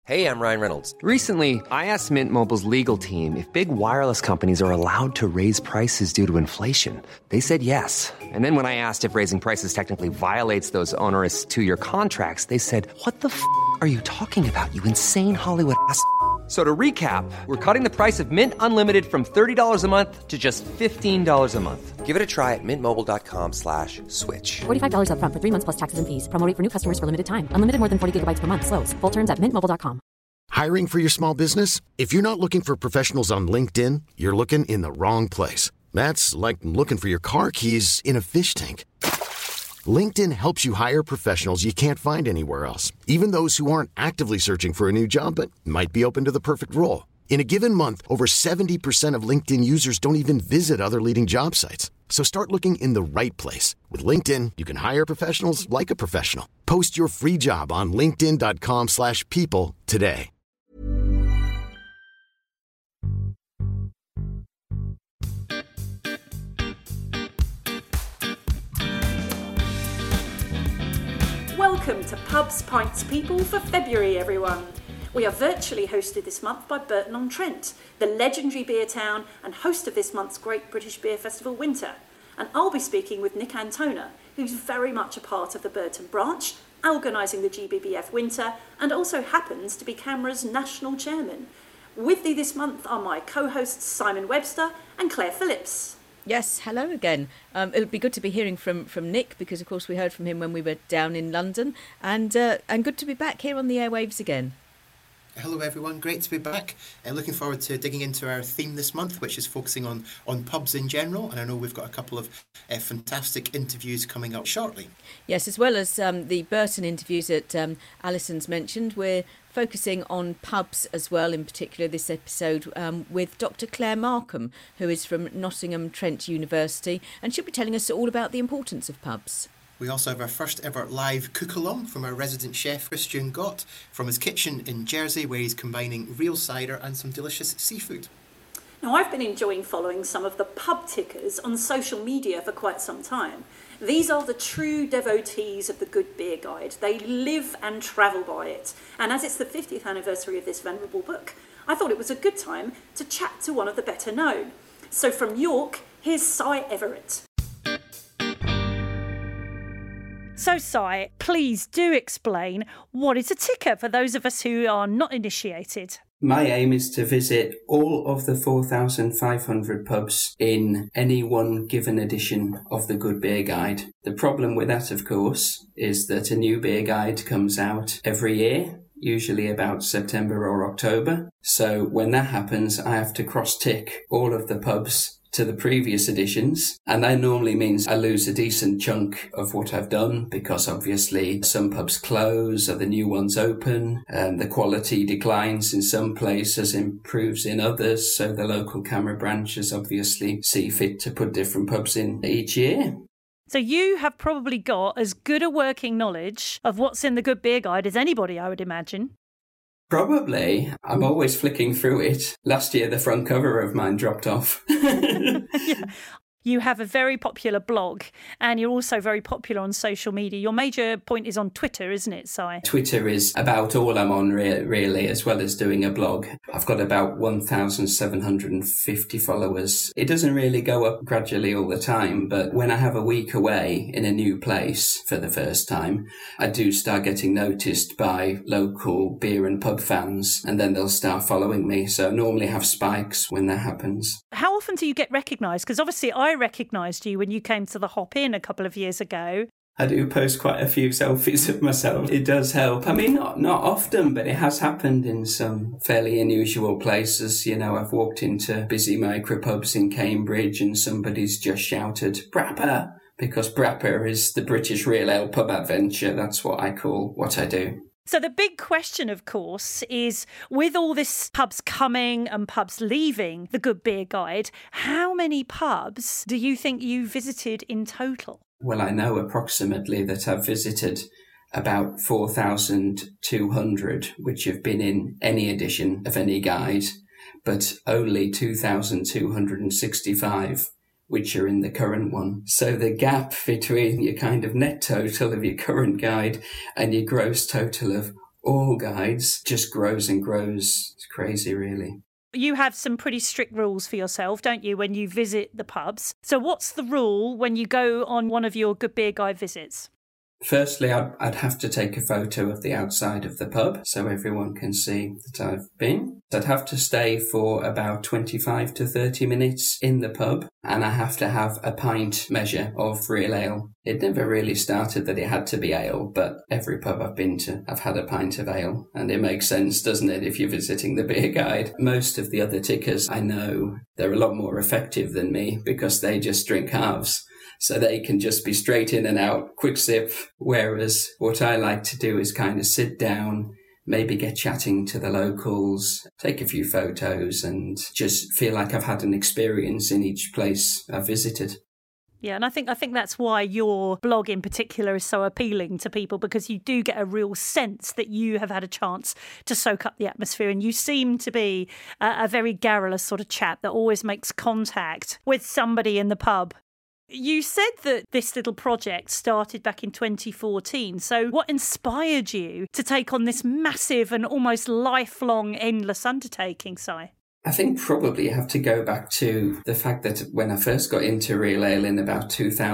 Hey, I'm Ryan Reynolds. Recently, I asked Mint Mobile's legal team if big wireless companies are allowed to raise prices due to inflation. They said yes. And then when I asked if raising prices technically violates those onerous two-year contracts, they said, "What the f*** are you talking about, you insane Hollywood ass?" So to recap, we're cutting the price of Mint Unlimited from $30 a month to just $15 a month. Give it a try at mintmobile.com/switch. $45 up front for 3 months plus taxes and fees. Promo rate for new customers for limited time. Unlimited more than 40 gigabytes per month. Slows full terms at mintmobile.com. Hiring for your small business? If you're not looking for professionals on LinkedIn, you're looking in the wrong place. That's like looking for your car keys in a fish tank. LinkedIn helps you hire professionals you can't find anywhere else, even those who aren't actively searching for a new job but might be open to the perfect role. In a given month, over 70% of LinkedIn users don't even visit other leading job sites. So start looking in the right place. With LinkedIn, you can hire professionals like a professional. Post your free job on linkedin.com/people today. Welcome to Pubs, Pints, People for February, everyone. We are virtually hosted this month by Burton-on-Trent, the legendary beer town and host of this month's Great British Beer Festival Winter. And I'll be speaking with Nick Antona, who's very much a part of the Burton branch, organising the GBBF Winter, and also happens to be CAMRA's national chairman. With thee this month are my co-hosts Simon Webster and Claire Phillips. Yes, hello again. It would be good to be hearing from Nick because, of course, we heard from him when we were down in London, and good to be back here on the airwaves again. Hello everyone, great to be back. Looking forward to digging into our theme this month, which is focusing on pubs in general, and I know we've got a couple of fantastic interviews coming up shortly. Yes, as well as the Burton interviews that Alison's mentioned, we're focusing on pubs as well, in particular this episode with Dr. Claire Markham, who is from Nottingham Trent University, and she'll be telling us all about the importance of pubs. We also have our first ever live cook-along from our resident chef Christian Gott from his kitchen in Jersey, where he's combining real cider and some delicious seafood. Now, I've been enjoying following some of the pub tickers on social media for quite some time. These are the true devotees of the Good Beer Guide. They live and travel by it. And as it's the 50th anniversary of this venerable book, I thought it was a good time to chat to one of the better known. So from York, here's Si Everett. So, Si, please do explain what is a ticker for those of us who are not initiated. My aim is to visit all of the 4,500 pubs in any one given edition of the Good Beer Guide. The problem with that, of course, is that a new beer guide comes out every year, usually about September or October. So when that happens, I have to cross-tick all of the pubs to the previous editions, and that normally means I lose a decent chunk of what I've done because obviously some pubs close, other new ones open, and the quality declines in some places, improves in others, so the local CAMRA branches obviously see fit to put different pubs in each year. So you have probably got as good a working knowledge of what's in the Good Beer Guide as anybody, I would imagine. Probably. I'm always flicking through it. Last year, the front cover of mine dropped off. Yeah. You have a very popular blog and you're also very popular on social media. Your major point is on Twitter, isn't it, Si? Twitter is about all I'm on, really, as well as doing a blog. I've got about 1,750 followers. It doesn't really go up gradually all the time, but when I have a week away in a new place for the first time, I do start getting noticed by local beer and pub fans, and then they'll start following me. So I normally have spikes when that happens. How often do you get recognised? Because obviously I recognised you when you came to the Hop In a couple of years ago. I do post quite a few selfies of myself. It does help. I mean, not often, but it has happened in some fairly unusual places. You know, I've walked into busy micropubs in Cambridge and somebody's just shouted, "Brapper!" because Brapper is the British Real Ale Pub Adventure. That's what I call what I do. So the big question, of course, is with all this pubs coming and pubs leaving the Good Beer Guide, how many pubs do you think you visited in total? Well, I know approximately that I've visited about 4,200, which have been in any edition of any guide, but only 2,265 which are in the current one. So the gap between your kind of net total of your current guide and your gross total of all guides just grows and grows. It's crazy, really. You have some pretty strict rules for yourself, don't you, when you visit the pubs? So what's the rule when you go on one of your Good Beer Guide visits? Firstly, I'd have to take a photo of the outside of the pub so everyone can see that I've been. I'd have to stay for about 25 to 30 minutes in the pub, and I have to have a pint measure of real ale. It never really started that it had to be ale, but every pub I've been to, I've had a pint of ale, and it makes sense, doesn't it, if you're visiting the beer guide? Most of the other tickers I know, they're a lot more effective than me because they just drink halves. So they can just be straight in and out, quick sip. Whereas what I like to do is kind of sit down, maybe get chatting to the locals, take a few photos and just feel like I've had an experience in each place I've visited. Yeah, and I think that's why your blog in particular is so appealing to people, because you do get a real sense that you have had a chance to soak up the atmosphere, and you seem to be a very garrulous sort of chap that always makes contact with somebody in the pub. You said that this little project started back in 2014. So what inspired you to take on this massive and almost lifelong, endless undertaking, Si? I think probably you have to go back to the fact that when I first got into real ale in about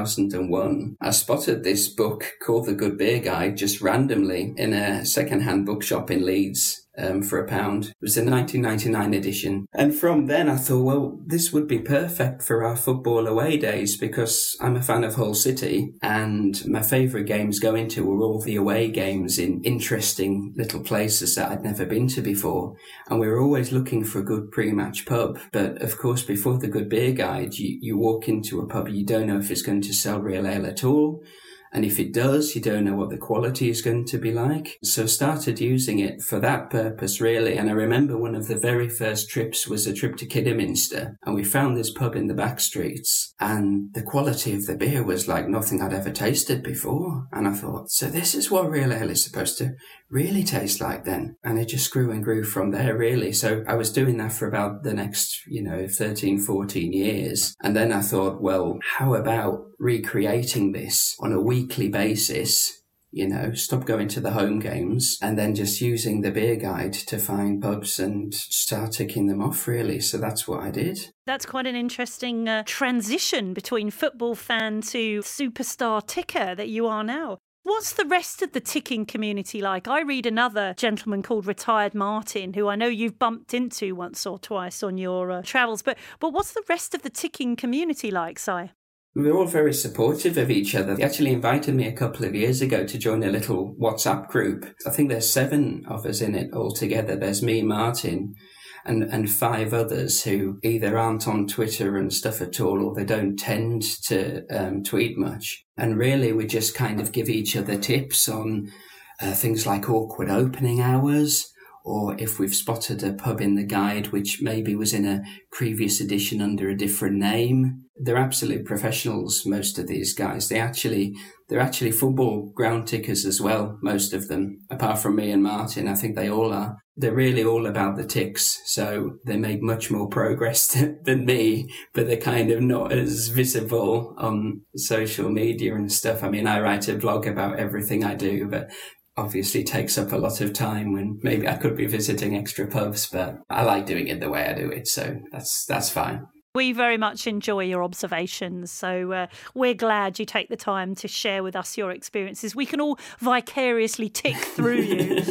2001, I spotted this book called The Good Beer Guide just randomly in a second-hand bookshop in Leeds. For £1. It was a 1999 edition. And from then I thought, well, this would be perfect for our football away days because I'm a fan of Hull City and my favourite games going to were all the away games in interesting little places that I'd never been to before. And we were always looking for a good pre-match pub. But of course, before the Good Beer Guide, you walk into a pub, you don't know if it's going to sell real ale at all. And if it does, you don't know what the quality is going to be like. So I started using it for that purpose, really. And I remember one of the very first trips was a trip to Kidderminster. And we found this pub in the back streets. And the quality of the beer was like nothing I'd ever tasted before. And I thought, so this is what real ale is supposed to really taste like then. And it just grew and grew from there, really. So I was doing that for about the next, 13, 14 years. And then I thought, well, how about recreating this on a weekly basis, stop going to the home games and then just using the beer guide to find pubs and start ticking them off, really. So that's what I did. That's quite an interesting transition between football fan to superstar ticker that you are now. What's the rest of the ticking community like? I read another gentleman called Retired Martin, who I know you've bumped into once or twice on your travels. But what's the rest of the ticking community like, Si? We're all very supportive of each other. They actually invited me a couple of years ago to join a little WhatsApp group. I think there's 7 of us in it altogether. There's me, Martin, and 5 others who either aren't on Twitter and stuff at all, or they don't tend to tweet much. And really, we just kind of give each other tips on things like awkward opening hours, or if we've spotted a pub in the guide which maybe was in a previous edition under a different name. They're absolute professionals, most of these guys. They're actually football ground tickers as well, most of them. Apart from me and Martin, I think they all are. They're really all about the ticks, so they make much more progress than me, but they're kind of not as visible on social media and stuff. I mean, I write a blog about everything I do, but obviously takes up a lot of time when maybe I could be visiting extra pubs, but I like doing it the way I do it, so that's fine. We very much enjoy your observations, so we're glad you take the time to share with us your experiences. We can all vicariously tick through you.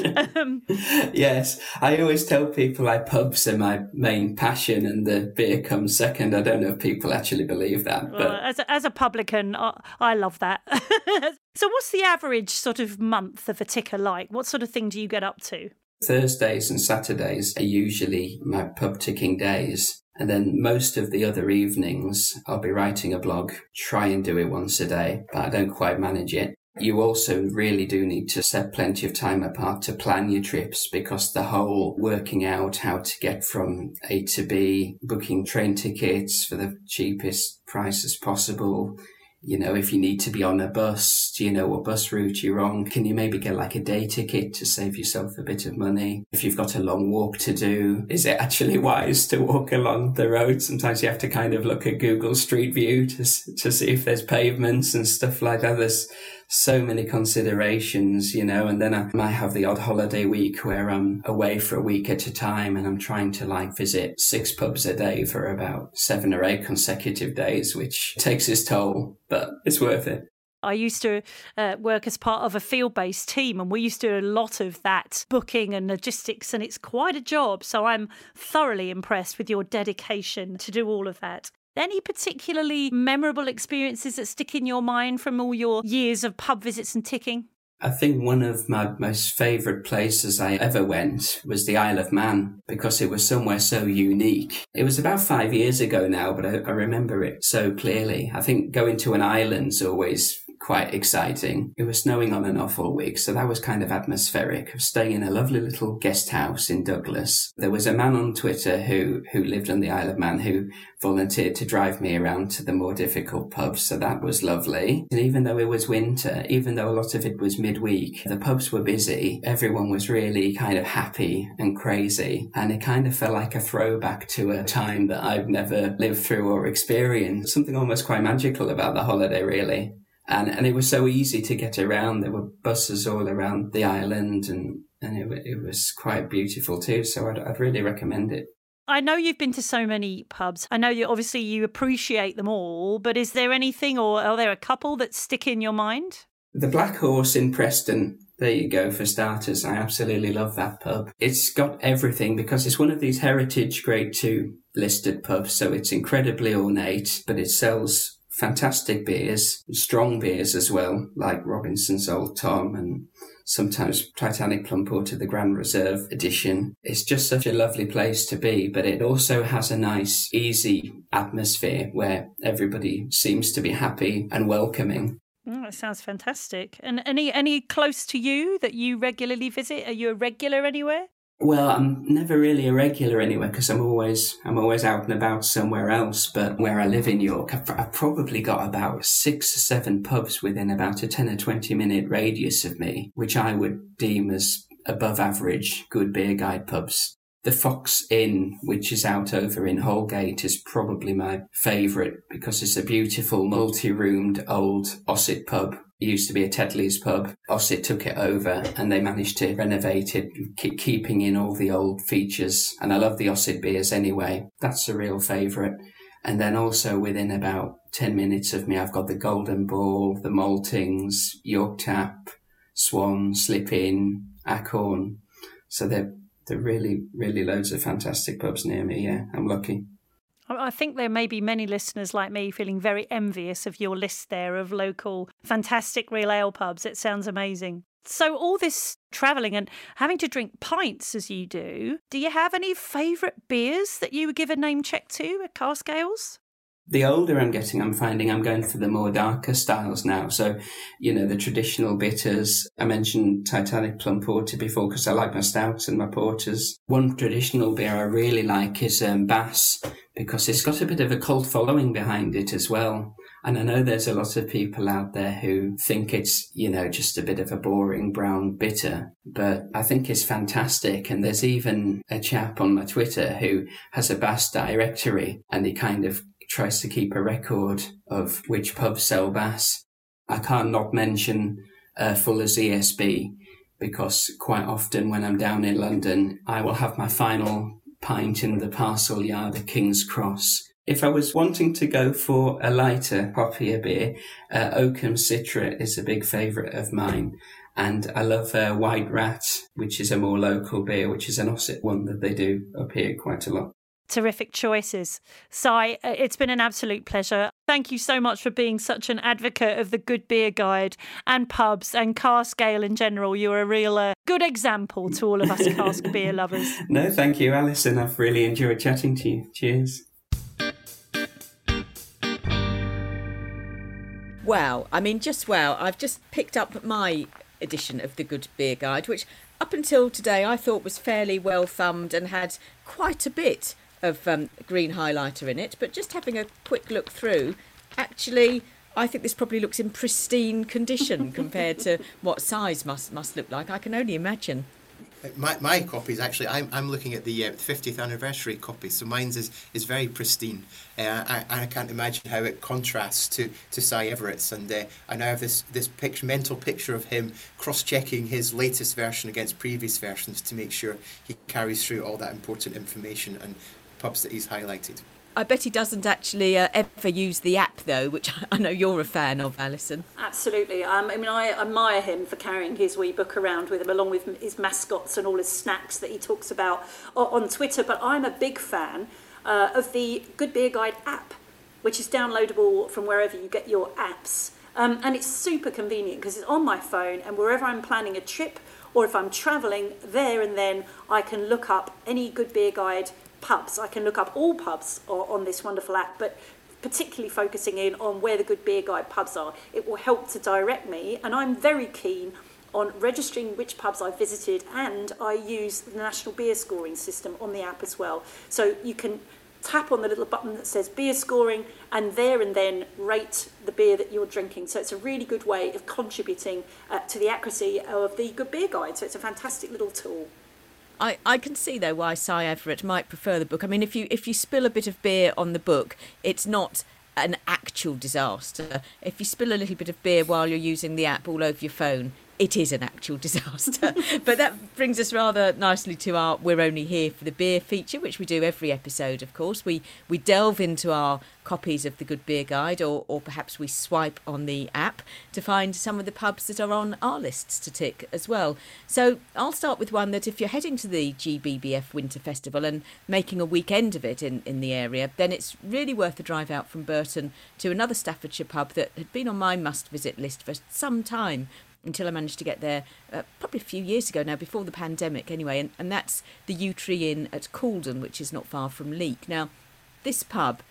Yes, I always tell people pubs are my main passion and the beer comes second. I don't know if people actually believe that. But well, as a publican, I love that. So what's the average sort of month of a ticker like? What sort of thing do you get up to? Thursdays and Saturdays are usually my pub ticking days. And then most of the other evenings, I'll be writing a blog, try and do it once a day, but I don't quite manage it. You also really do need to set plenty of time apart to plan your trips, because the whole working out how to get from A to B, booking train tickets for the cheapest prices possible. If you need to be on a bus, do you know what bus route you're on? Can you maybe get like a day ticket to save yourself a bit of money? If you've got a long walk to do, is it actually wise to walk along the road? Sometimes you have to kind of look at Google Street View to see if there's pavements and stuff like that. so many considerations, and then I might have the odd holiday week where I'm away for a week at a time and I'm trying to visit 6 pubs a day for about 7 or 8 consecutive days, which takes its toll, but it's worth it. I used to work as part of a field-based team, and we used to do a lot of that booking and logistics, and it's quite a job. So I'm thoroughly impressed with your dedication to do all of that. Any particularly memorable experiences that stick in your mind from all your years of pub visits and ticking? I think one of my most favourite places I ever went was the Isle of Man, because it was somewhere so unique. It was about 5 years ago now, but I remember it so clearly. I think going to an island's always quite exciting. It was snowing on and off all week, so that was kind of atmospheric. I was staying in a lovely little guest house in Douglas. There was a man on Twitter who lived on the Isle of Man who volunteered to drive me around to the more difficult pubs, so that was lovely. And even though it was winter, even though a lot of it was midweek, the pubs were busy. Everyone was really kind of happy and crazy, and it kind of felt like a throwback to a time that I've never lived through or experienced. Something almost quite magical about the holiday, really. And it was so easy to get around. There were buses all around the island, and it was quite beautiful too. So I'd really recommend it. I know you've been to so many pubs. I know obviously you appreciate them all, but is there anything, or are there a couple that stick in your mind? The Black Horse in Preston. There you go, for starters. I absolutely love that pub. It's got everything because it's one of these heritage grade 2 listed pubs. So it's incredibly ornate, but it sells fantastic beers, strong beers as well, like Robinson's Old Tom and sometimes Titanic Plum Porter, the Grand Reserve edition. It's just such a lovely place to be, but it also has a nice, easy atmosphere where everybody seems to be happy and welcoming. That sounds fantastic. And any close to you that you regularly visit? Are you a regular anywhere? Well, I'm never really a regular anywhere because I'm always out and about somewhere else. But where I live in York, I've probably got about 6 or 7 pubs within about a 10 or 20 minute radius of me, which I would deem as above average good beer guide pubs. The Fox Inn, which is out over in Holgate, is probably my favourite because it's a beautiful multi-roomed old Ossett pub. It used to be a Tetley's pub. Ossett took it over and they managed to renovate it, keeping in all the old features. And I love the Ossett beers anyway. That's a real favourite. And then also within about 10 minutes of me, I've got the Golden Ball, the Maltings, York Tap, Swan, Slip In, Acorn. So they're really, really loads of fantastic pubs near me. Yeah, I'm lucky. I think there may be many listeners like me feeling very envious of your list there of local fantastic real ale pubs. It sounds amazing. So all this travelling and having to drink pints as you do you have any favourite beers that you would give a name check to at Cask Ales? The older I'm getting, I'm finding I'm going for the more darker styles now. So, the traditional bitters. I mentioned Titanic Plum Porter before because I like my stouts and my porters. One traditional beer I really like is Bass because it's got a bit of a cult following behind it as well. And I know there's a lot of people out there who think it's, just a bit of a boring brown bitter, but I think it's fantastic. And there's even a chap on my Twitter who has a Bass directory and he kind of tries to keep a record of which pubs sell Bass. I can't not mention Fuller's ESB because quite often when I'm down in London, I will have my final pint in the parcel yard at King's Cross. If I was wanting to go for a lighter, hoppier beer, Oakham Citra is a big favourite of mine. And I love White Rat, which is a more local beer, which is an Ossett one that they do up here quite a lot. Terrific choices. Si, it's been an absolute pleasure. Thank you so much for being such an advocate of the Good Beer Guide and pubs and cask ale in general. You're a real good example to all of us cask beer lovers. No, thank you, Alison. I've really enjoyed chatting to you. Cheers. Wow. I mean, just wow. I've just picked up my edition of the Good Beer Guide, which up until today I thought was fairly well thumbed and had quite a bit of green highlighter in it, but just having a quick look through, actually I think this probably looks in pristine condition compared to what size must look like. I can only imagine. My copies, actually, I'm looking at the 50th anniversary copy, so mine's is very pristine. I can't imagine how it contrasts to Cy Everett's, and I now have this mental picture of him cross-checking his latest version against previous versions to make sure he carries through all that important information and pubs that he's highlighted. I bet he doesn't actually ever use the app, though, which I know you're a fan of, Alison. Absolutely. I admire him for carrying his wee book around with him, along with his mascots and all his snacks that he talks about on Twitter. But I'm a big fan of the Good Beer Guide app, which is downloadable from wherever you get your apps. And it's super convenient because it's on my phone, and wherever I'm planning a trip or if I'm travelling, there and then I can look up any Good Beer Guide pubs. I can look up all pubs on this wonderful app, but particularly focusing in on where the Good Beer Guide pubs are. It will help to direct me, and I'm very keen on registering which pubs I've visited, and I use the National Beer Scoring System on the app as well. So you can tap on the little button that says beer scoring and then rate the beer that you're drinking. So it's a really good way of contributing to the accuracy of the Good Beer Guide. So it's a fantastic little tool. I can see, though, why Cy Everett might prefer the book. I mean, if you spill a bit of beer on the book, it's not an actual disaster. If you spill a little bit of beer while you're using the app all over your phone, it is an actual disaster. But that brings us rather nicely to our We're Only Here for the Beer feature, which we do every episode, of course. We delve into our copies of the Good Beer Guide, or perhaps we swipe on the app to find some of the pubs that are on our lists to tick as well. So I'll start with one that if you're heading to the GBBF Winter Festival and making a weekend of it in the area, then it's really worth the drive out from Burton to another Staffordshire pub that had been on my must-visit list for some time, until I managed to get there probably a few years ago now, before the pandemic anyway, and that's the Yew Tree Inn at Calden, which is not far from Leek. Now, this pub,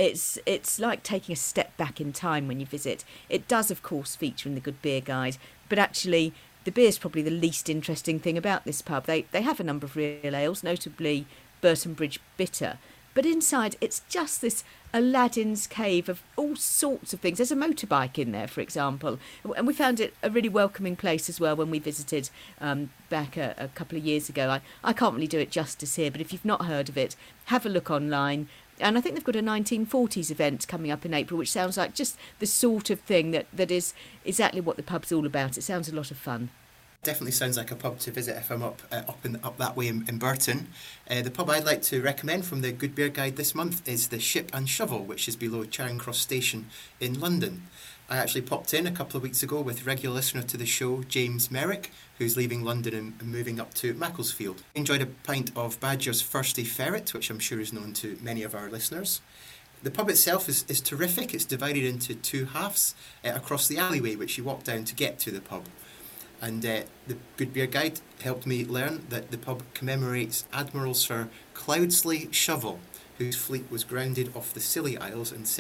it's like taking a step back in time when you visit. It does, of course, feature in the Good Beer Guide, but actually the beer's probably the least interesting thing about this pub. They have a number of real ales, notably Burton Bridge Bitter, but inside it's just this Aladdin's cave of all sorts of things. There's a motorbike in there, for example, and we found it a really welcoming place as well when we visited back a couple of years ago. I can't really do it justice here, but if you've not heard of it, have a look online. And I think they've got a 1940s event coming up in April, which sounds like just the sort of thing that is exactly what the pub's all about. It sounds a lot of fun. Definitely sounds like a pub to visit if I'm up that way in Burton. The pub I'd like to recommend from the Good Beer Guide this month is the Ship and Shovel, which is below Charing Cross Station in London. I actually popped in a couple of weeks ago with regular listener to the show, James Merrick, who's leaving London and moving up to Macclesfield. Enjoyed a pint of Badger's Firsty Ferret, which I'm sure is known to many of our listeners. The pub itself is terrific. It's divided into two halves across the alleyway, which you walk down to get to the pub. And the Good Beer Guide helped me learn that the pub commemorates Admiral Sir Cloudsley Shovel, whose fleet was grounded off the Scilly Isles in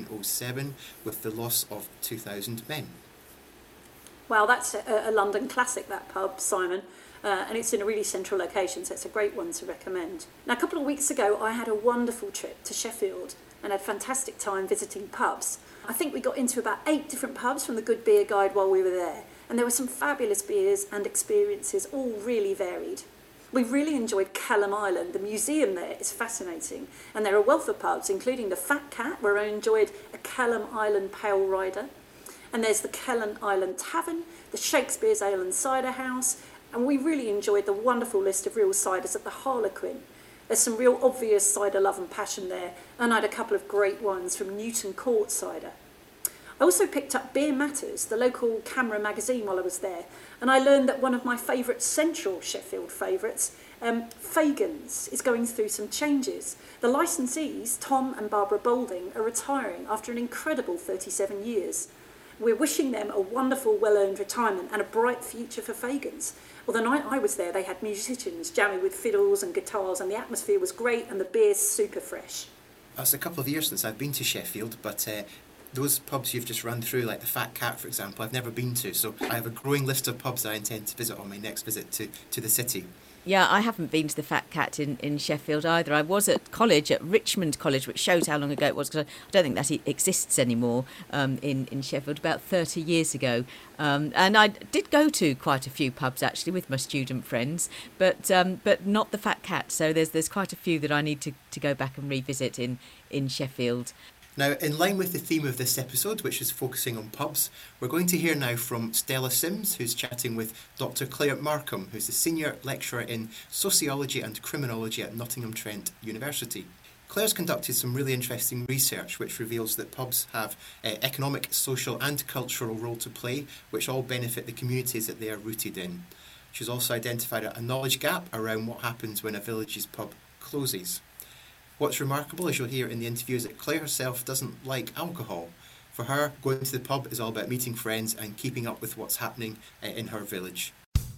1707 with the loss of 2,000 men. Well, that's a London classic, that pub, Simon, and it's in a really central location, so it's a great one to recommend. Now, a couple of weeks ago, I had a wonderful trip to Sheffield and had a fantastic time visiting pubs. I think we got into about 8 different pubs from the Good Beer Guide while we were there. And there were some fabulous beers and experiences, all really varied. We really enjoyed Kellam Island. The museum there is fascinating. And there are a wealth of pubs, including the Fat Cat, where I enjoyed a Kellam Island Pale Rider. And there's the Kellam Island Tavern, the Shakespeare's Ale and Cider House. And we really enjoyed the wonderful list of real ciders at the Harlequin. There's some real obvious cider love and passion there. And I had a couple of great ones from Newton Court Cider. I also picked up Beer Matters, the local camera magazine, while I was there, and I learned that one of my favourite central Sheffield favourites, Fagan's, is going through some changes. The licensees, Tom and Barbara Boulding, are retiring after an incredible 37 years. We're wishing them a wonderful, well-earned retirement and a bright future for Fagan's. Well, the night I was there, they had musicians jamming with fiddles and guitars, and the atmosphere was great and the beer's super fresh. It's a couple of years since I've been to Sheffield, but those pubs you've just run through, like the Fat Cat, for example, I've never been to, so I have a growing list of pubs I intend to visit on my next visit to the city. Yeah, I haven't been to the Fat Cat in Sheffield either. I was at college, at Richmond College, which shows how long ago it was, because I don't think that exists anymore in Sheffield, about 30 years ago. And I did go to quite a few pubs, actually, with my student friends, but not the Fat Cat. So there's quite a few that I need to go back and revisit in Sheffield. Now, in line with the theme of this episode, which is focusing on pubs, we're going to hear now from Stella Sims, who's chatting with Dr. Claire Markham, who's the Senior Lecturer in Sociology and Criminology at Nottingham Trent University. Claire's conducted some really interesting research which reveals that pubs have economic, social and cultural role to play, which all benefit the communities that they are rooted in. She's also identified a knowledge gap around what happens when a village's pub closes. What's remarkable, as you'll hear in the interview, is that Claire herself doesn't like alcohol. For her, going to the pub is all about meeting friends and keeping up with what's happening in her village.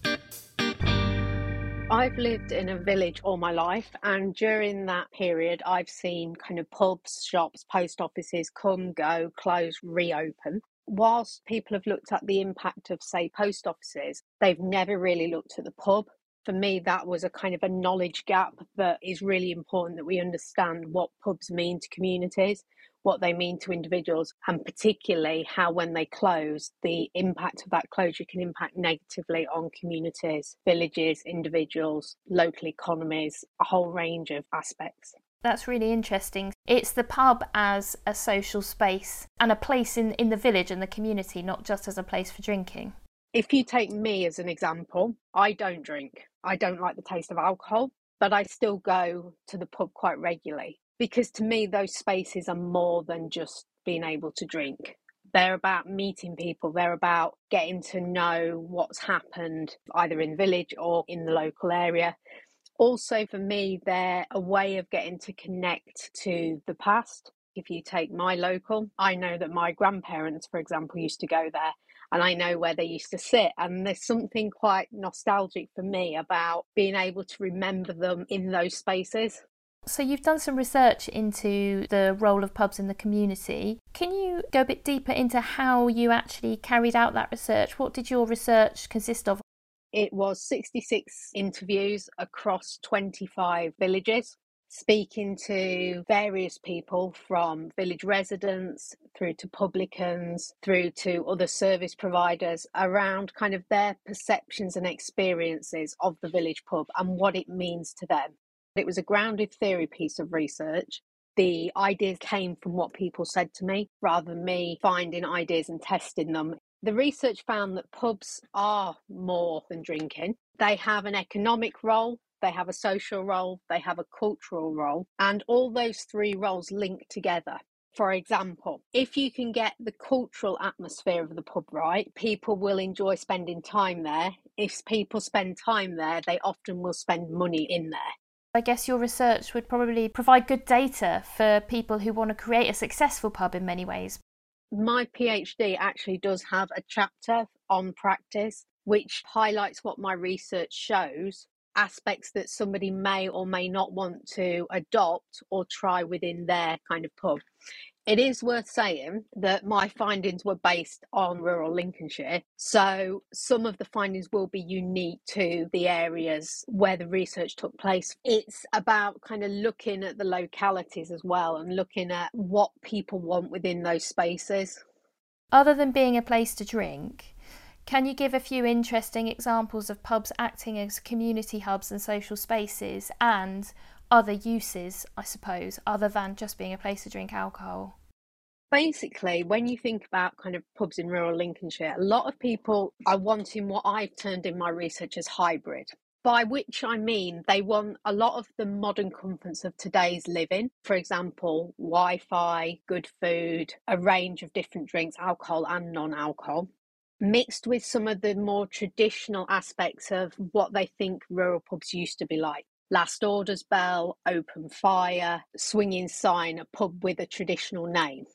I've lived in a village all my life, and during that period I've seen kind of pubs, shops, post offices come, go, close, reopen. Whilst people have looked at the impact of, say, post offices, they've never really looked at the pub. For me, that was a kind of a knowledge gap that is really important, that we understand what pubs mean to communities, what they mean to individuals, and particularly how when they close, the impact of that closure can impact negatively on communities, villages, individuals, local economies, a whole range of aspects. That's really interesting. It's the pub as a social space and a place in the village and the community, not just as a place for drinking. If you take me as an example, I don't drink. I don't like the taste of alcohol, but I still go to the pub quite regularly, because to me those spaces are more than just being able to drink. They're about meeting people. They're about getting to know what's happened either in the village or in the local area. Also, for me, they're a way of getting to connect to the past. If you take my local, I know that my grandparents, for example, used to go there, and I know where they used to sit. And there's something quite nostalgic for me about being able to remember them in those spaces. So you've done some research into the role of pubs in the community. Can you go a bit deeper into how you actually carried out that research? What did your research consist of? It was 66 interviews across 25 villages, speaking to various people, from village residents through to publicans, through to other service providers, around kind of their perceptions and experiences of the village pub and what it means to them. It was a grounded theory piece of research. The ideas came from what people said to me, rather than me finding ideas and testing them. The research found that pubs are more than drinking. They have an economic role, they have a social role, they have a cultural role, and all those three roles link together. For example, if you can get the cultural atmosphere of the pub right, people will enjoy spending time there. If people spend time there, they often will spend money in there. I guess your research would probably provide good data for people who want to create a successful pub in many ways. My PhD actually does have a chapter on practice, which highlights what my research shows, aspects that somebody may or may not want to adopt or try within their kind of pub. It is worth saying that my findings were based on rural Lincolnshire, so some of the findings will be unique to the areas where the research took place. It's about kind of looking at the localities as well and looking at what people want within those spaces. Other than being a place to drink, can you give a few interesting examples of pubs acting as community hubs and social spaces, and other uses, I suppose, other than just being a place to drink alcohol? Basically, when you think about kind of pubs in rural Lincolnshire, a lot of people are wanting what I've turned in my research as hybrid, by which I mean they want a lot of the modern comforts of today's living. For example, Wi-Fi, good food, a range of different drinks, alcohol and non-alcohol, mixed with some of the more traditional aspects of what they think rural pubs used to be like. Last orders bell, open fire, swinging sign, a pub with a traditional name.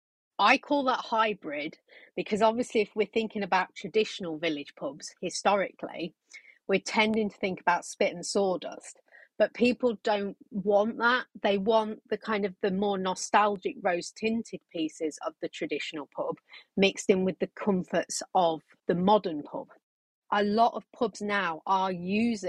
I call that hybrid because obviously if we're thinking about traditional village pubs historically, we're tending to think about spit and sawdust, but people don't want that. They want the kind of the more nostalgic rose tinted pieces of the traditional pub mixed in with the comforts of the modern pub. A lot of pubs now are using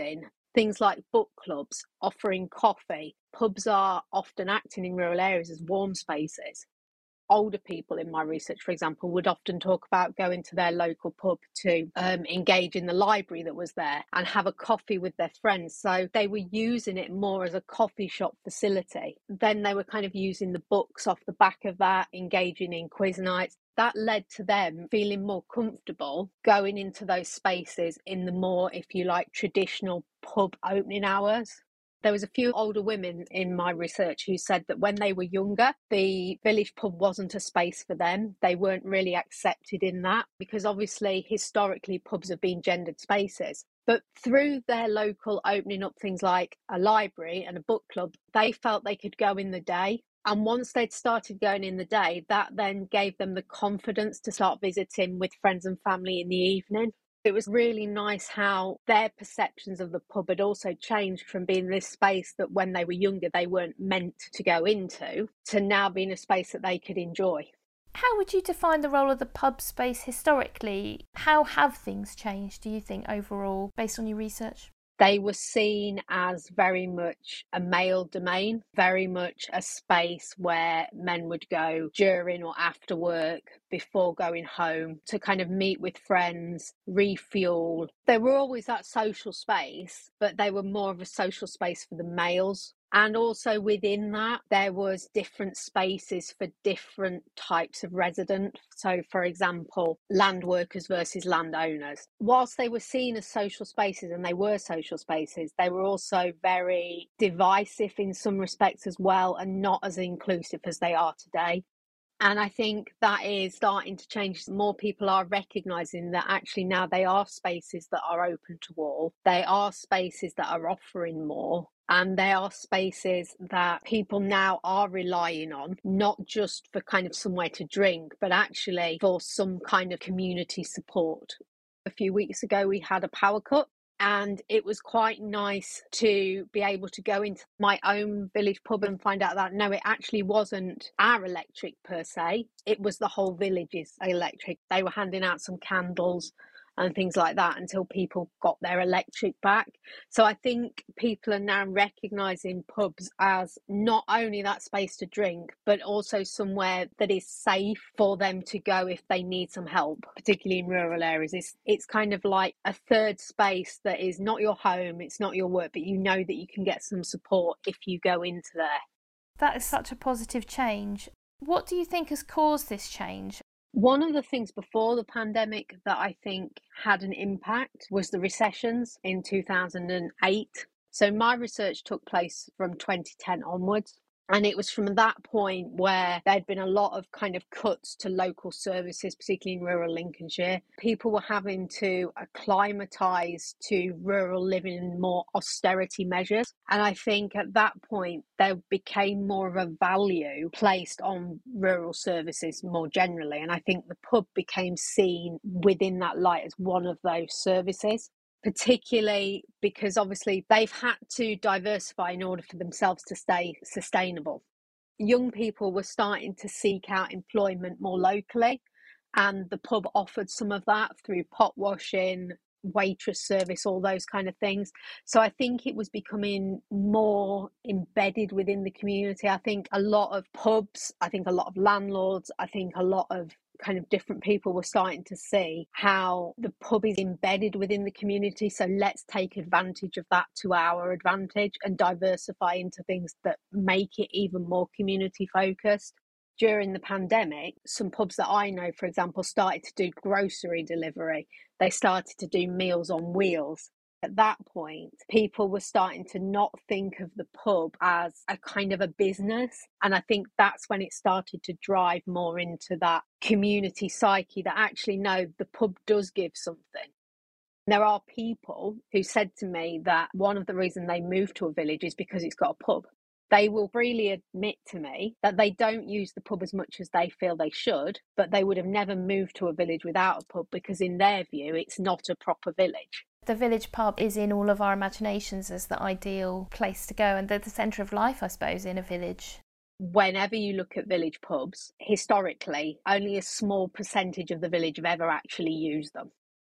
Things like book clubs, offering coffee. Pubs are often acting in rural areas as warm spaces. Older people in my research, for example, would often talk about going to their local pub to engage in the library that was there and have a coffee with their friends. So they were using it more as a coffee shop facility. Then they were kind of using the books off the back of that, engaging in quiz nights. That led to them feeling more comfortable going into those spaces in the more, if you like, traditional pub opening hours. There was a few older women in my research who said that when they were younger, the village pub wasn't a space for them. They weren't really accepted in that because obviously historically pubs have been gendered spaces. But through their local opening up things like a library and a book club, they felt they could go in the day. And once they'd started going in the day, that then gave them the confidence to start visiting with friends and family in the evening. It was really nice how their perceptions of the pub had also changed from being this space that when they were younger they weren't meant to go into to now being a space that they could enjoy. How would you define the role of the pub space historically? How have things changed, do you think, overall, based on your research? They were seen as very much a male domain, very much a space where men would go during or after work, before going home, to kind of meet with friends, refuel. They were always that social space, but they were more of a social space for the males. And also within that, there was different spaces for different types of resident. So, for example, land workers versus landowners. Whilst they were seen as social spaces, and they were social spaces, they were also very divisive in some respects as well, and not as inclusive as they are today. And I think that is starting to change. More people are recognising that actually now they are spaces that are open to all. They are spaces that are offering more. And they are spaces that people now are relying on, not just for kind of somewhere to drink, but actually for some kind of community support. A few weeks ago, we had a power cut. And it was quite nice to be able to go into my own village pub and find out that, no, it actually wasn't our electric per se. It was the whole village's electric. They were handing out some candles and things like that until people got their electric back. So I think people are now recognising pubs as not only that space to drink, but also somewhere that is safe for them to go if they need some help, particularly in rural areas. It's kind of like a third space that is not your home, it's not your work, but you know that you can get some support if you go into there. That is such a positive change. What do you think has caused this change? One of the things before the pandemic that I think had an impact was the recessions in 2008. So my research took place from 2010 onwards. And it was from that point where there'd been a lot of kind of cuts to local services, particularly in rural Lincolnshire. People were having to acclimatise to rural living and more austerity measures. And I think at that point, there became more of a value placed on rural services more generally. And I think the pub became seen within that light as one of those services, particularly because obviously they've had to diversify in order for themselves to stay sustainable. Young people were starting to seek out employment more locally, and the pub offered some of that through pot washing, waitress service, all those kind of things. So I think it was becoming more embedded within the community. I think a lot of pubs, I think a lot of landlords, I think a lot of kind of different people were starting to see how the pub is embedded within the community. So let's take advantage of that to our advantage and diversify into things that make it even more community focused. During the pandemic, some pubs that I know, for example, started to do grocery delivery. They started to do meals on wheels. At that point, people were starting to not think of the pub as a kind of a business. And I think that's when it started to drive more into that community psyche that actually, no, the pub does give something. There are people who said to me that one of the reasons they moved to a village is because it's got a pub. They will freely admit to me that they don't use the pub as much as they feel they should, but they would have never moved to a village without a pub because in their view, it's not a proper village. The village pub is in all of our imaginations as the ideal place to go and they're the centre of life, I suppose, in a village. Whenever you look at village pubs, historically, only a small percentage of the village have ever actually used them.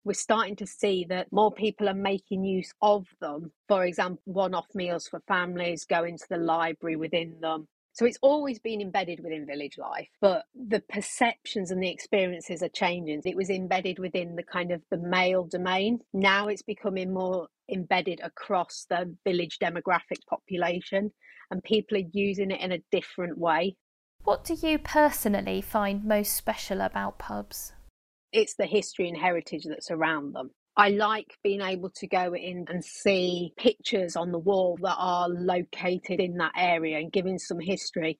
we're starting to see that more people are making use of them. For example, one-off meals for families, going to the library within them. So it's always been embedded within village life, but the perceptions and the experiences are changing. It was embedded within the kind of the male domain. Now it's becoming more embedded across the village demographic population, and people are using it in a different way. What do you personally find most special about pubs? It's the history and heritage that's around them. I like being able to go in and see pictures on the wall that are located in that area and giving some history.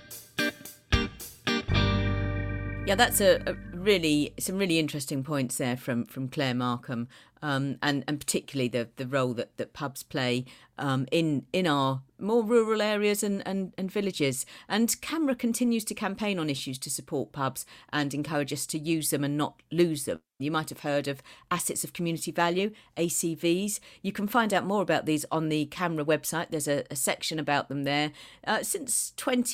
Yeah, that's some really interesting points there from Claire Markham, and particularly the role that pubs play in our more rural areas and villages. And CAMRA continues to campaign on issues to support pubs and encourage us to use them and not lose them. You might have heard of Assets of Community Value, ACVs. You can find out more about these on the CAMRA website. There's a section about them there. Since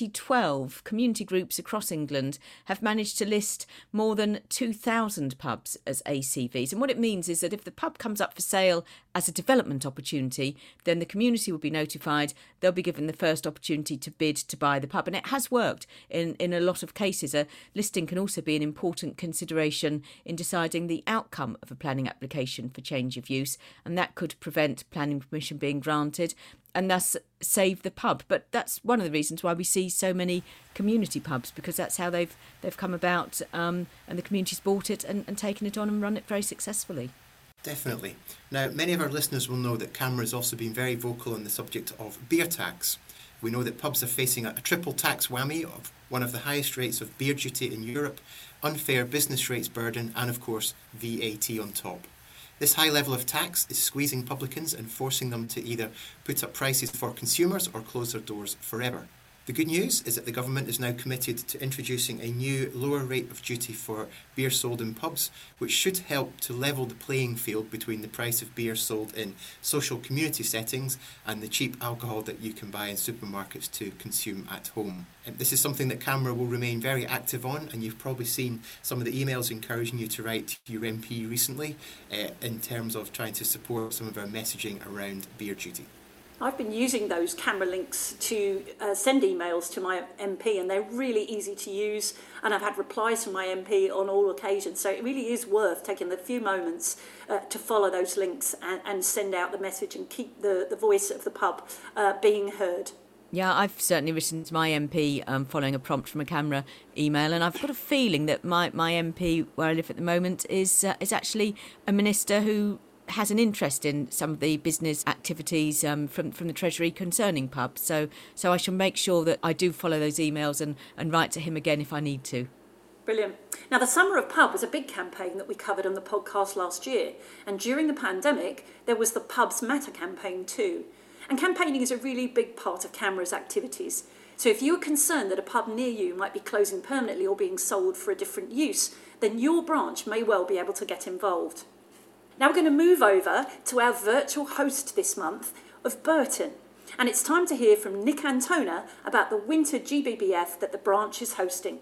2012, community groups across England have managed to list more than 2,000 pubs as ACVs. And what it means is that if the pub comes up for sale as a development opportunity, then the community will be notified. They'll be given the first opportunity to bid to buy the pub. And it has worked in a lot of cases. A listing can also be an important consideration in deciding the outcome of a planning application for change of use, and that could prevent planning permission being granted and thus save the pub. But that's one of the reasons why we see so many community pubs, because that's how they've come about, and the community's bought it and taken it on and run it very successfully. Definitely. Now, many of our listeners will know that CAMRA has also been very vocal on the subject of beer tax. We know that pubs are facing a triple tax whammy of one of the highest rates of beer duty in Europe, unfair business rates burden, and of course VAT on top. This high level of tax is squeezing publicans and forcing them to either put up prices for consumers or close their doors forever. The good news is that the government is now committed to introducing a new lower rate of duty for beer sold in pubs, which should help to level the playing field between the price of beer sold in social community settings and the cheap alcohol that you can buy in supermarkets to consume at home. And this is something that CAMRA will remain very active on, and you've probably seen some of the emails encouraging you to write to your MP recently in terms of trying to support some of our messaging around beer duty. I've been using those CAMRA links to send emails to my MP, and they're really easy to use, and I've had replies from my MP on all occasions, so it really is worth taking the few moments to follow those links and send out the message and keep the voice of the pub being heard. Yeah, I've certainly written to my MP following a prompt from a CAMRA email, and I've got a feeling that my MP where I live at the moment is actually a minister who has an interest in some of the business activities from the Treasury concerning pubs. So I shall make sure that I do follow those emails and write to him again if I need to. Brilliant. Now, the Summer of Pub was a big campaign that we covered on the podcast last year. And during the pandemic, there was the Pubs Matter campaign too. And campaigning is a really big part of CAMRA's activities. So if you are concerned that a pub near you might be closing permanently or being sold for a different use, then your branch may well be able to get involved. Now we're going to move over to our virtual host this month of Burton. And it's time to hear from Nick Antona about the winter GBBF that the branch is hosting.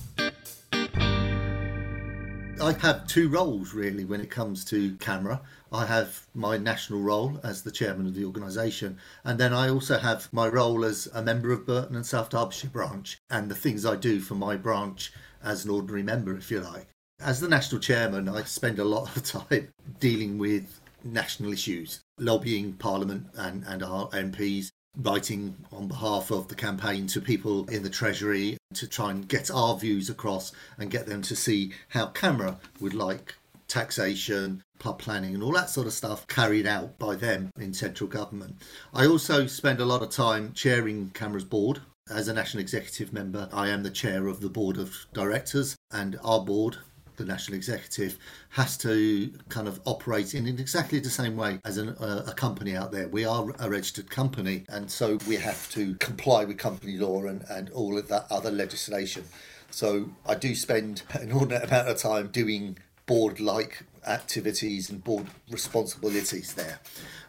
I have two roles really when it comes to CAMRA. I have my national role as the chairman of the organisation, and then I also have my role as a member of Burton and South Derbyshire branch and the things I do for my branch as an ordinary member, if you like. As the national chairman, I spend a lot of time dealing with national issues, lobbying Parliament and our MPs, writing on behalf of the campaign to people in the Treasury to try and get our views across and get them to see how CAMRA would like taxation, pub planning and all that sort of stuff carried out by them in central government. I also spend a lot of time chairing CAMRA's board. As a national executive member, I am the chair of the board of directors, and our board, the national executive, has to kind of operate in exactly the same way as a company out there. We are a registered company, and so we have to comply with company law and all of that other legislation. So I do spend an inordinate amount of time doing board-like activities and board responsibilities there.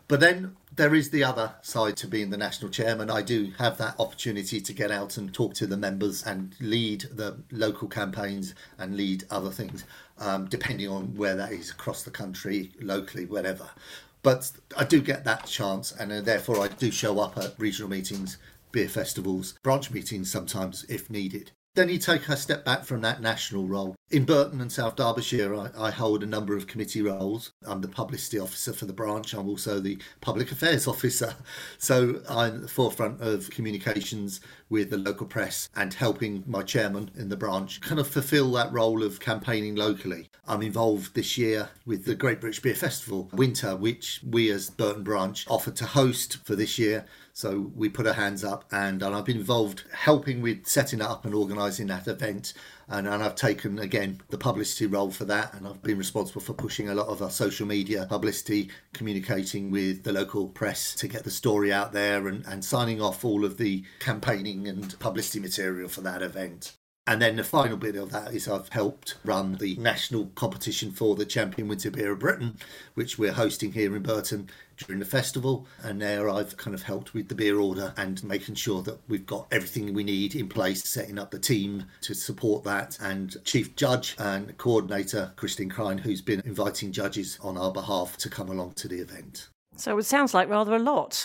But then there is the other side to being the national chairman. I do have that opportunity to get out and talk to the members and lead the local campaigns and lead other things, depending on where that is across the country, locally, whatever. But I do get that chance, and therefore I do show up at regional meetings, beer festivals, branch meetings sometimes if needed. Then you take a step back from that national role. In Burton and South Derbyshire, I hold a number of committee roles. I'm the publicity officer for the branch. I'm also the public affairs officer. So I'm at the forefront of communications with the local press and helping my chairman in the branch kind of fulfil that role of campaigning locally. I'm involved this year with the Great British Beer Festival Winter, which we as Burton branch offered to host for this year. So we put our hands up, and I've been involved helping with setting it up and organising that event. And I've taken, again, the publicity role for that. And I've been responsible for pushing a lot of our social media publicity, communicating with the local press to get the story out there, and signing off all of the campaigning and publicity material for that event. And then the final bit of that is I've helped run the national competition for the Champion Winter Beer of Britain, which we're hosting here in Burton during the festival. And there I've kind of helped with the beer order and making sure that we've got everything we need in place, setting up the team to support that. And Chief Judge and Coordinator Christine Klein, who's been inviting judges on our behalf to come along to the event. So it sounds like rather a lot.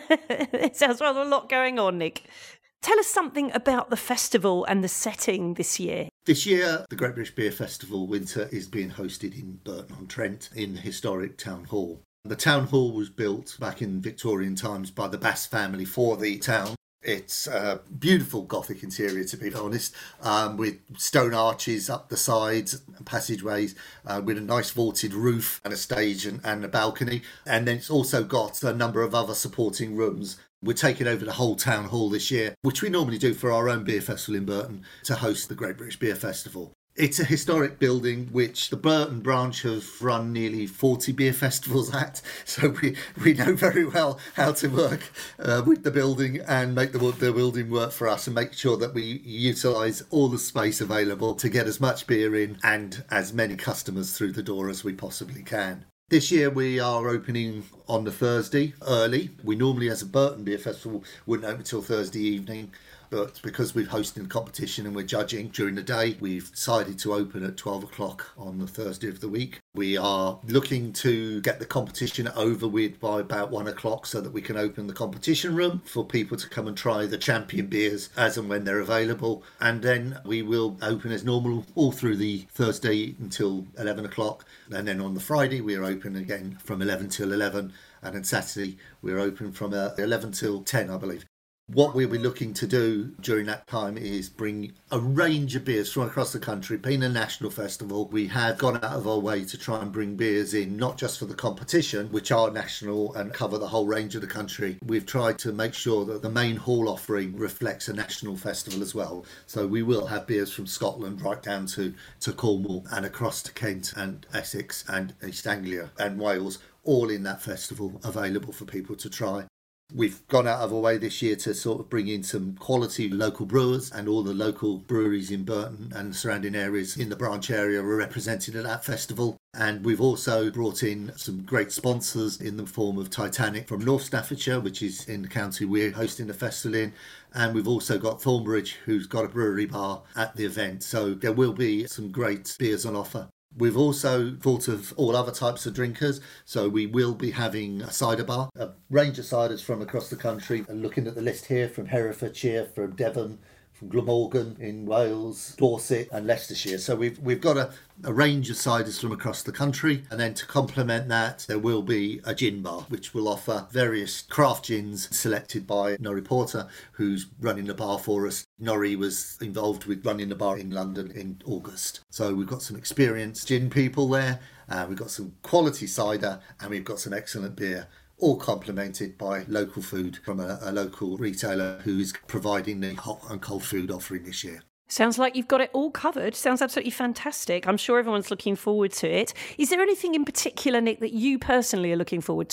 It sounds rather a lot going on, Nick. Tell us something about the festival and the setting this year. This year, the Great British Beer Festival Winter is being hosted in Burton-on-Trent in the historic Town Hall. The Town Hall was built back in Victorian times by the Bass family for the town. It's a beautiful Gothic interior, to be honest, with stone arches up the sides and passageways, with a nice vaulted roof and a stage and a balcony. And then it's also got a number of other supporting rooms. We're taking over the whole town hall this year, which we normally do for our own beer festival in Burton, to host the Great British Beer Festival. It's a historic building which the Burton branch have run nearly 40 beer festivals at, so we know very well how to work with the building and make the building work for us and make sure that we utilise all the space available to get as much beer in and as many customers through the door as we possibly can. This year we are opening on the Thursday early. We normally, as a Burton Beer Festival, wouldn't open until Thursday evening. But because we're hosting the competition and we're judging during the day, we've decided to open at 12 o'clock on the Thursday of the week. We are looking to get the competition over with by about 1 o'clock so that we can open the competition room for people to come and try the champion beers as and when they're available. And then we will open as normal all through the Thursday until 11 o'clock. And then on the Friday, we are open again from 11 till 11. And on Saturday, we're open from 11 till 10, I believe. What we'll be looking to do during that time is bring a range of beers from across the country. Being a national festival, we have gone out of our way to try and bring beers in, not just for the competition, which are national and cover the whole range of the country. We've tried to make sure that the main hall offering reflects a national festival as well. So we will have beers from Scotland right down to Cornwall and across to Kent and Essex and East Anglia and Wales, all in that festival available for people to try. We've gone out of our way this year to sort of bring in some quality local brewers, and all the local breweries in Burton and surrounding areas in the branch area are represented at that festival. And we've also brought in some great sponsors in the form of Titanic from North Staffordshire, which is in the county we're hosting the festival in. And we've also got Thornbridge, who's got a brewery bar at the event. So there will be some great beers on offer. We've also thought of all other types of drinkers, so we will be having a cider bar, a range of ciders from across the country. And looking at the list here, from Herefordshire, from Devon, from Glamorgan in Wales, Dorset and Leicestershire. So we've got a range of ciders from across the country. And then to complement that, there will be a gin bar, which will offer various craft gins selected by Norrie Porter, who's running the bar for us. Norrie was involved with running the bar in London in August. So we've got some experienced gin people there. We've got some quality cider and we've got some excellent beer, all complemented by local food from a local retailer who is providing the hot and cold food offering this year. Sounds like you've got it all covered. Sounds absolutely fantastic. I'm sure everyone's looking forward to it. Is there anything in particular, Nick, that you personally are looking forward to?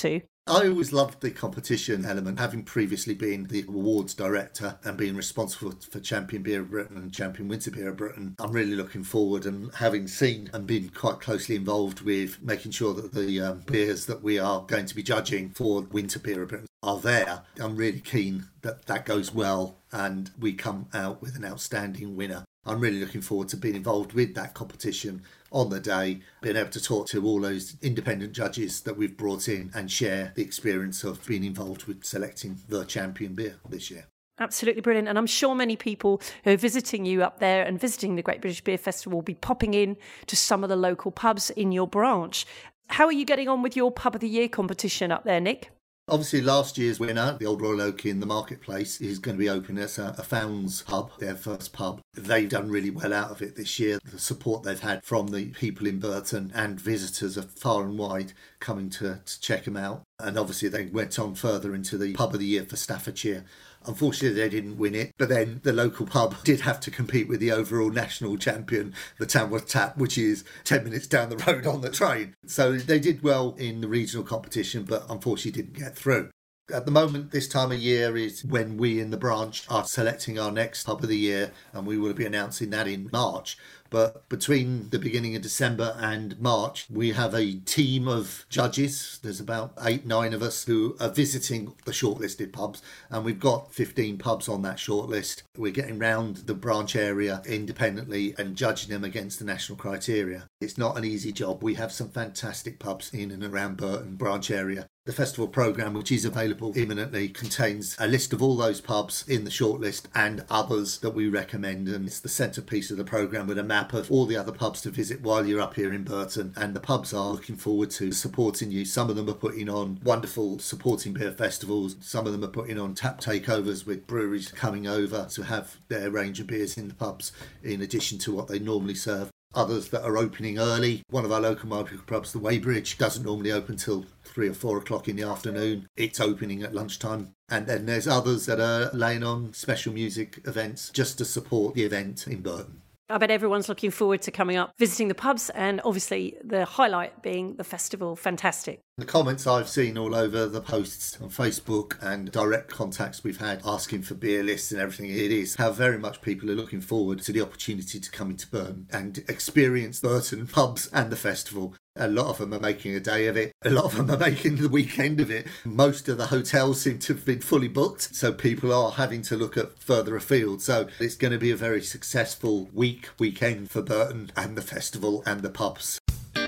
I always loved the competition element, having previously been the awards director and being responsible for Champion Beer of Britain and Champion Winter Beer of Britain. I'm really looking forward, and having seen and been quite closely involved with making sure that the beers that we are going to be judging for Winter Beer of Britain are there. I'm really keen that that goes well and we come out with an outstanding winner. I'm really looking forward to being involved with that competition on the day, being able to talk to all those independent judges that we've brought in and share the experience of being involved with selecting the champion beer this year. Absolutely brilliant. And I'm sure many people who are visiting you up there and visiting the Great British Beer Festival will be popping in to some of the local pubs in your branch. How are you getting on with your Pub of the Year competition up there, Nick? Obviously, last year's winner, the Old Royal Oak in the Marketplace, is going to be open as a Founds pub, their first pub. They've done really well out of it this year. The support they've had from the people in Burton and visitors are far and wide coming to check them out. And obviously they went on further into the Pub of the Year for Staffordshire. Unfortunately, they didn't win it, but then the local pub did have to compete with the overall national champion, the Tamworth Tap, which is 10 minutes down the road on the train. So they did well in the regional competition, but unfortunately didn't get through. At the moment, this time of year is when we in the branch are selecting our next Pub of the Year, and we will be announcing that in March. But between the beginning of December and March, we have a team of judges. There's about 8-9 of us who are visiting the shortlisted pubs, and we've got 15 pubs on that shortlist. We're getting round the branch area independently and judging them against the national criteria. It's not an easy job. We have some fantastic pubs in and around Burton branch area. The festival programme, which is available imminently, contains a list of all those pubs in the shortlist and others that we recommend, and it's the centrepiece of the programme with a map of all the other pubs to visit while you're up here in Burton. And the pubs are looking forward to supporting you. Some of them are putting on wonderful supporting beer festivals. Some of them are putting on tap takeovers with breweries coming over to have their range of beers in the pubs in addition to what they normally serve. Others that are opening early. One of our local market pubs, the Weybridge, doesn't normally open till 3 or 4 o'clock in the afternoon. It's opening at lunchtime. And then there's others that are laying on special music events just to support the event in Burton. I bet everyone's looking forward to coming up, visiting the pubs, and obviously the highlight being the festival. Fantastic. The comments I've seen all over the posts on Facebook and direct contacts we've had asking for beer lists and everything, it is how very much people are looking forward to the opportunity to come into Burton and experience Burton pubs and the festival. A lot of them are making a day of it. A lot of them are making the weekend of it. Most of the hotels seem to have been fully booked, so people are having to look at further afield. So it's going to be a very successful weekend for Burton and the festival and the pubs.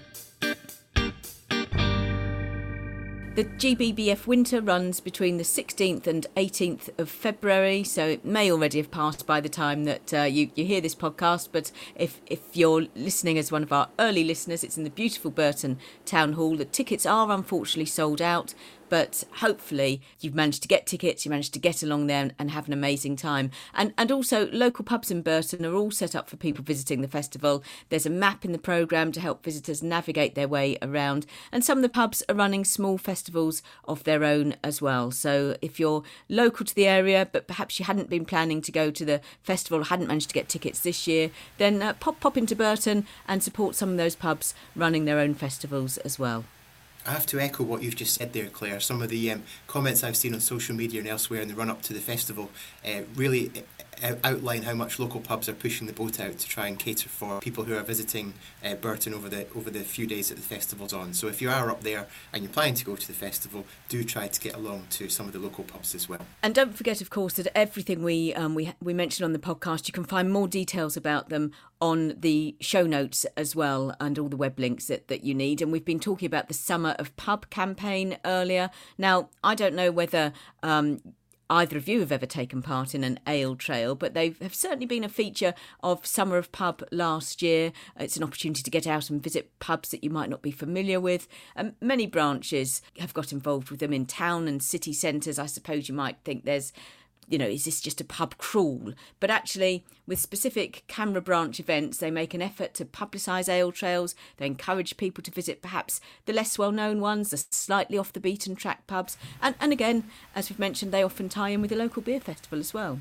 The GBBF Winter runs between the 16th and 18th of February, so it may already have passed by the time that you hear this podcast, but if you're listening as one of our early listeners, it's in the beautiful Burton Town Hall. The tickets are unfortunately sold out, but hopefully you've managed to get tickets, you managed to get along there and have an amazing time. And also, local pubs in Burton are all set up for people visiting the festival. There's a map in the programme to help visitors navigate their way around. And some of the pubs are running small festivals of their own as well. So if you're local to the area, but perhaps you hadn't been planning to go to the festival, hadn't managed to get tickets this year, then pop into Burton and support some of those pubs running their own festivals as well. I have to echo what you've just said there, Claire. Some of the comments I've seen on social media and elsewhere in the run-up to the festival really outline how much local pubs are pushing the boat out to try and cater for people who are visiting Burton over the few days that the festival's on. So if you are up there and you're planning to go to the festival, do try to get along to some of the local pubs as well. And don't forget, of course, that everything we mentioned on the podcast, you can find more details about them on the show notes as well, and all the web links that you need. And we've been talking about the Summer of Pub campaign earlier. Now, I don't know whether either of you have ever taken part in an ale trail, but they have certainly been a feature of Summer of Pub last year. It's an opportunity to get out and visit pubs that you might not be familiar with. Many branches have got involved with them in town and city centres. I suppose you might think there's, is this just a pub crawl? But actually, with specific CAMRA branch events, they make an effort to publicise ale trails. They encourage people to visit perhaps the less well-known ones, the slightly off the beaten track pubs. And again, as we've mentioned, they often tie in with the local beer festival as well.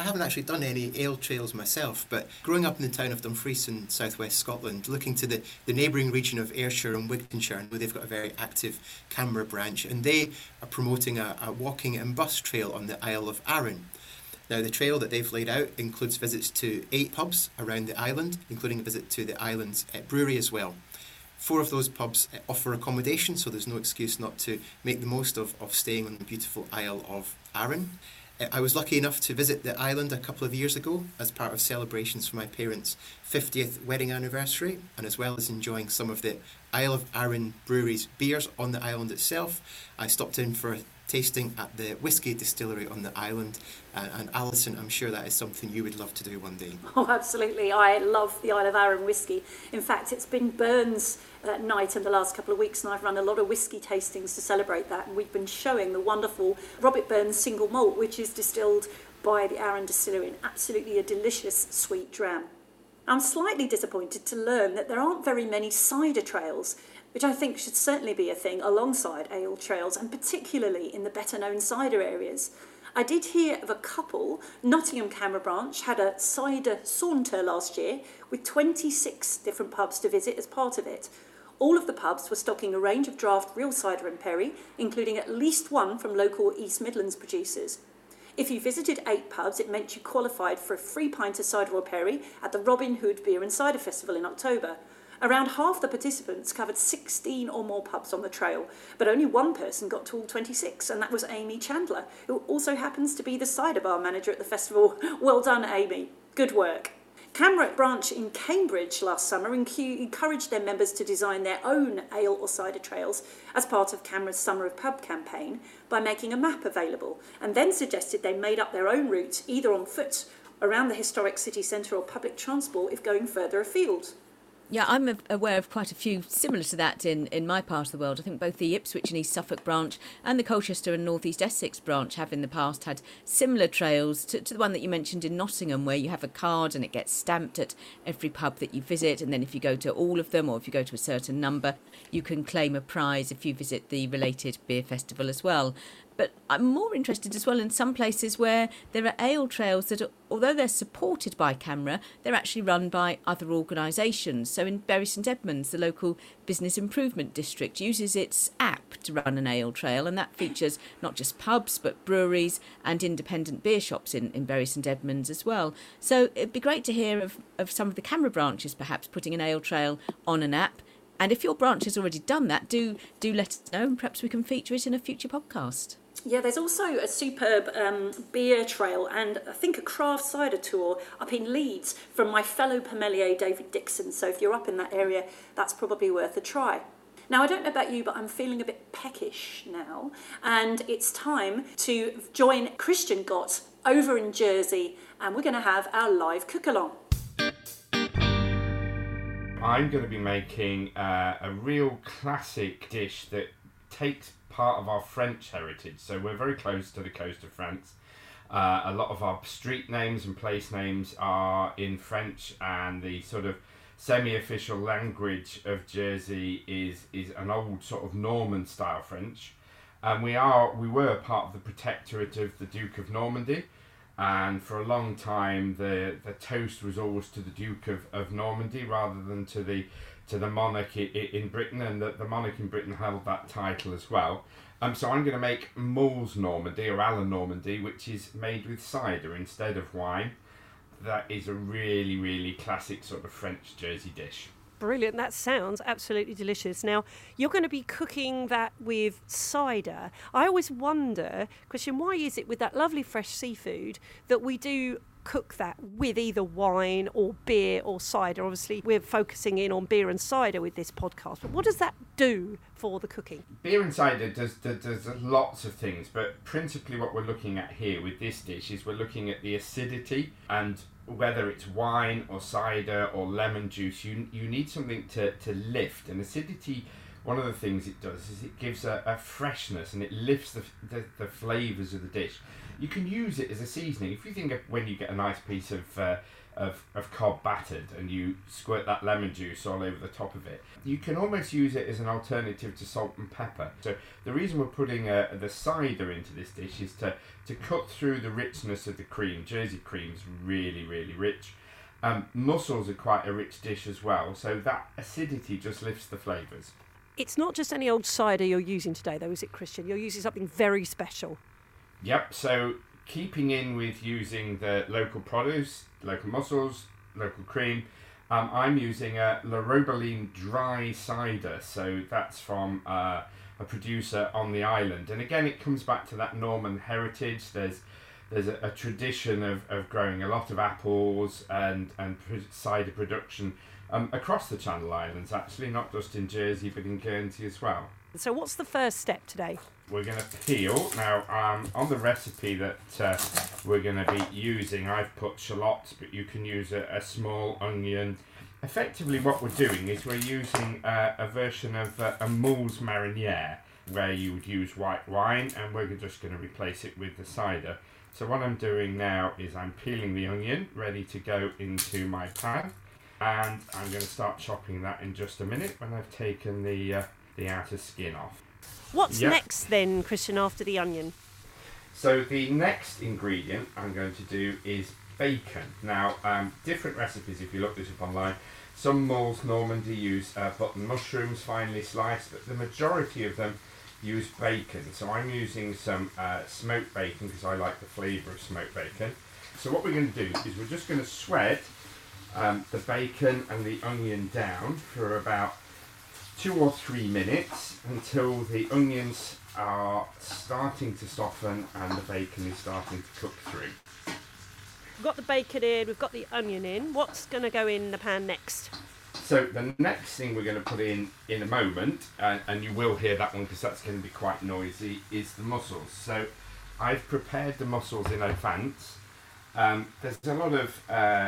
I haven't actually done any ale trails myself, but growing up in the town of Dumfries in southwest Scotland, looking to the neighbouring region of Ayrshire and Wigtonshire, where they've got a very active CAMRA branch, and they are promoting a walking and bus trail on the Isle of Arran. Now, the trail that they've laid out includes visits to 8 pubs around the island, including a visit to the island's brewery as well. 4 of those pubs offer accommodation, so there's no excuse not to make the most of staying on the beautiful Isle of Arran. I was lucky enough to visit the island a couple of years ago as part of celebrations for my parents' 50th wedding anniversary, and as well as enjoying some of the Isle of Arran brewery's beers on the island itself, I stopped in for a tasting at the whisky distillery on the island. And Alison, I'm sure that is something you would love to do one day. Oh, absolutely. I love the Isle of Arran whisky. In fact, it's been Burns night in the last couple of weeks, and I've run a lot of whisky tastings to celebrate that. And we've been showing the wonderful Robert Burns single malt, which is distilled by the Arran distillery, and absolutely a delicious sweet dram. I'm slightly disappointed to learn that there aren't very many cider trails, which I think should certainly be a thing alongside ale trails, and particularly in the better-known cider areas. I did hear of a couple. Nottingham CAMRA branch had a cider saunter last year with 26 different pubs to visit as part of it. All of the pubs were stocking a range of draft real cider and perry, including at least one from local East Midlands producers. If you visited 8 pubs, it meant you qualified for a free pint of cider or perry at the Robin Hood Beer and Cider Festival in October. Around half the participants covered 16 or more pubs on the trail, but only one person got to all 26, and that was Amy Chandler, who also happens to be the cider bar manager at the festival. Well done, Amy. Good work. CAMRA branch in Cambridge last summer encouraged their members to design their own ale or cider trails as part of CAMRA's Summer of Pub campaign by making a map available, and then suggested they made up their own route either on foot, around the historic city centre, or public transport if going further afield. Yeah, I'm aware of quite a few similar to that in my part of the world. I think both the Ipswich and East Suffolk branch and the Colchester and North East Essex branch have in the past had similar trails to the one that you mentioned in Nottingham, where you have a card and it gets stamped at every pub that you visit. And then if you go to all of them, or if you go to a certain number, you can claim a prize if you visit the related beer festival as well. But I'm more interested as well in some places where there are ale trails that, although they're supported by CAMRA, they're actually run by other organisations. So in Bury St Edmunds, the local business improvement district uses its app to run an ale trail, and that features not just pubs but breweries and independent beer shops in Bury St Edmunds as well. So it'd be great to hear of some of the CAMRA branches perhaps putting an ale trail on an app. And if your branch has already done that, do let us know, and perhaps we can feature it in a future podcast. Yeah, there's also a superb beer trail and I think a craft cider tour up in Leeds from my fellow Pamelier David Dixon. So if you're up in that area, that's probably worth a try. Now, I don't know about you, but I'm feeling a bit peckish now. And it's time to join Christian Gott over in Jersey. And we're going to have our live cook-along. I'm going to be making a real classic dish that takes part of our French heritage. So we're very close to the coast of France. A lot of our street names and place names are in French, and the sort of semi-official language of Jersey is an old sort of Norman style French. And we were part of the protectorate of the Duke of Normandy, and for a long time the toast was always to the Duke of Normandy rather than to the monarch in Britain, and the monarch in Britain held that title as well. So I'm going to make Moul's Normandy, or Alan Normandy, which is made with cider instead of wine. That is a really, really classic sort of French Jersey dish. Brilliant. That sounds absolutely delicious. Now, you're going to be cooking that with cider. I always wonder, Christian, why is it with that lovely fresh seafood that we do cook that with either wine or beer or cider? Obviously, we're focusing in on beer and cider with this podcast, but what does that do for the cooking? Beer and cider does lots of things, but principally what we're looking at here with this dish is we're looking at the acidity, and whether it's wine or cider or lemon juice, you need something to lift. And acidity, one of the things it does is it gives a freshness, and it lifts the flavours of the dish. You can use it as a seasoning. If you think of when you get a nice piece of cob battered and you squirt that lemon juice all over the top of it, you can almost use it as an alternative to salt and pepper. So the reason we're putting the cider into this dish is to cut through the richness of the cream. Jersey cream's really, really rich. Mussels are quite a rich dish as well, so that acidity just lifts the flavours. It's not just any old cider you're using today, though, is it, Christian? You're using something very special. Yep, so keeping in with using the local produce, local mussels, local cream, I'm using a La Robeline dry cider, so that's from a producer on the island. And again, it comes back to that Norman heritage. There's a tradition of growing a lot of apples and cider production across the Channel Islands, actually, not just in Jersey, but in Guernsey as well. So what's the first step today? We're going to peel. Now, on the recipe that we're going to be using, I've put shallots, but you can use a small onion. Effectively, what we're doing is we're using a version of a moules marinière, where you would use white wine, and we're just going to replace it with the cider. So what I'm doing now is I'm peeling the onion, ready to go into my pan, and I'm going to start chopping that in just a minute when I've taken the outer skin off. What's next then, Christian, after the onion? So the next ingredient I'm going to do is bacon. Now, different recipes, if you look this up online, some Moules Normandy use button mushrooms finely sliced, but the majority of them use bacon. So I'm using some smoked bacon because I like the flavour of smoked bacon. So what we're going to do is we're just going to sweat the bacon and the onion down for about 2 or 3 minutes until the onions are starting to soften and the bacon is starting to cook through. We've got the bacon in, we've got the onion in. What's going to go in the pan next? So the next thing we're going to put in a moment, and you will hear that one because that's going to be quite noisy, is the mussels. So I've prepared the mussels in advance. There's a lot of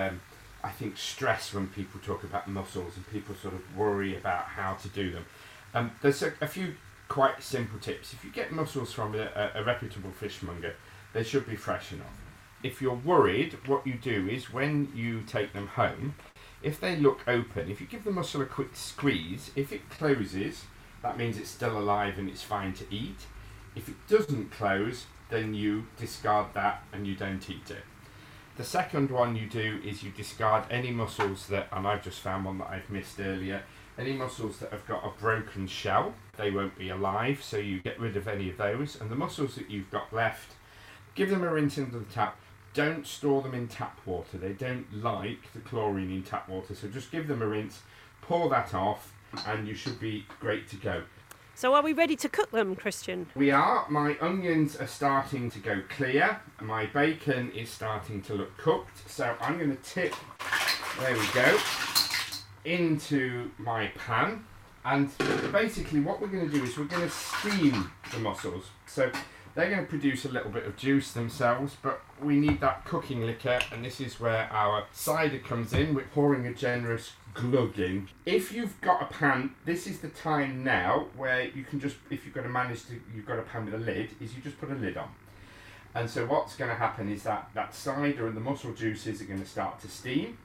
I think stress when people talk about mussels and people sort of worry about how to do them. There's a few quite simple tips. If you get mussels from a reputable fishmonger, they should be fresh enough. If you're worried, what you do is when you take them home, if they look open, if you give the mussel a quick squeeze, if it closes, that means it's still alive and it's fine to eat. If it doesn't close, then you discard that and you don't eat it. The second one you do is you discard any mussels that, and I've just found one that I've missed earlier, any mussels that have got a broken shell, they won't be alive, so you get rid of any of those. And the mussels that you've got left, give them a rinse into the tap. Don't store them in tap water. They don't like the chlorine in tap water, so just give them a rinse, pour that off, and you should be great to go. So are we ready to cook them, Christian? We are. My onions are starting to go clear. My bacon is starting to look cooked. So I'm going to tip, there we go, into my pan. And basically what we're going to do is we're going to steam the mussels. So they're going to produce a little bit of juice themselves, but we need that cooking liquor, and this is where our cider comes in. We're pouring a generous glug in. If you've got a pan, this is the time now where you can just, if you've got a pan with a lid, is you just put a lid on. And so what's going to happen is that cider and the mussel juices are going to start to steam,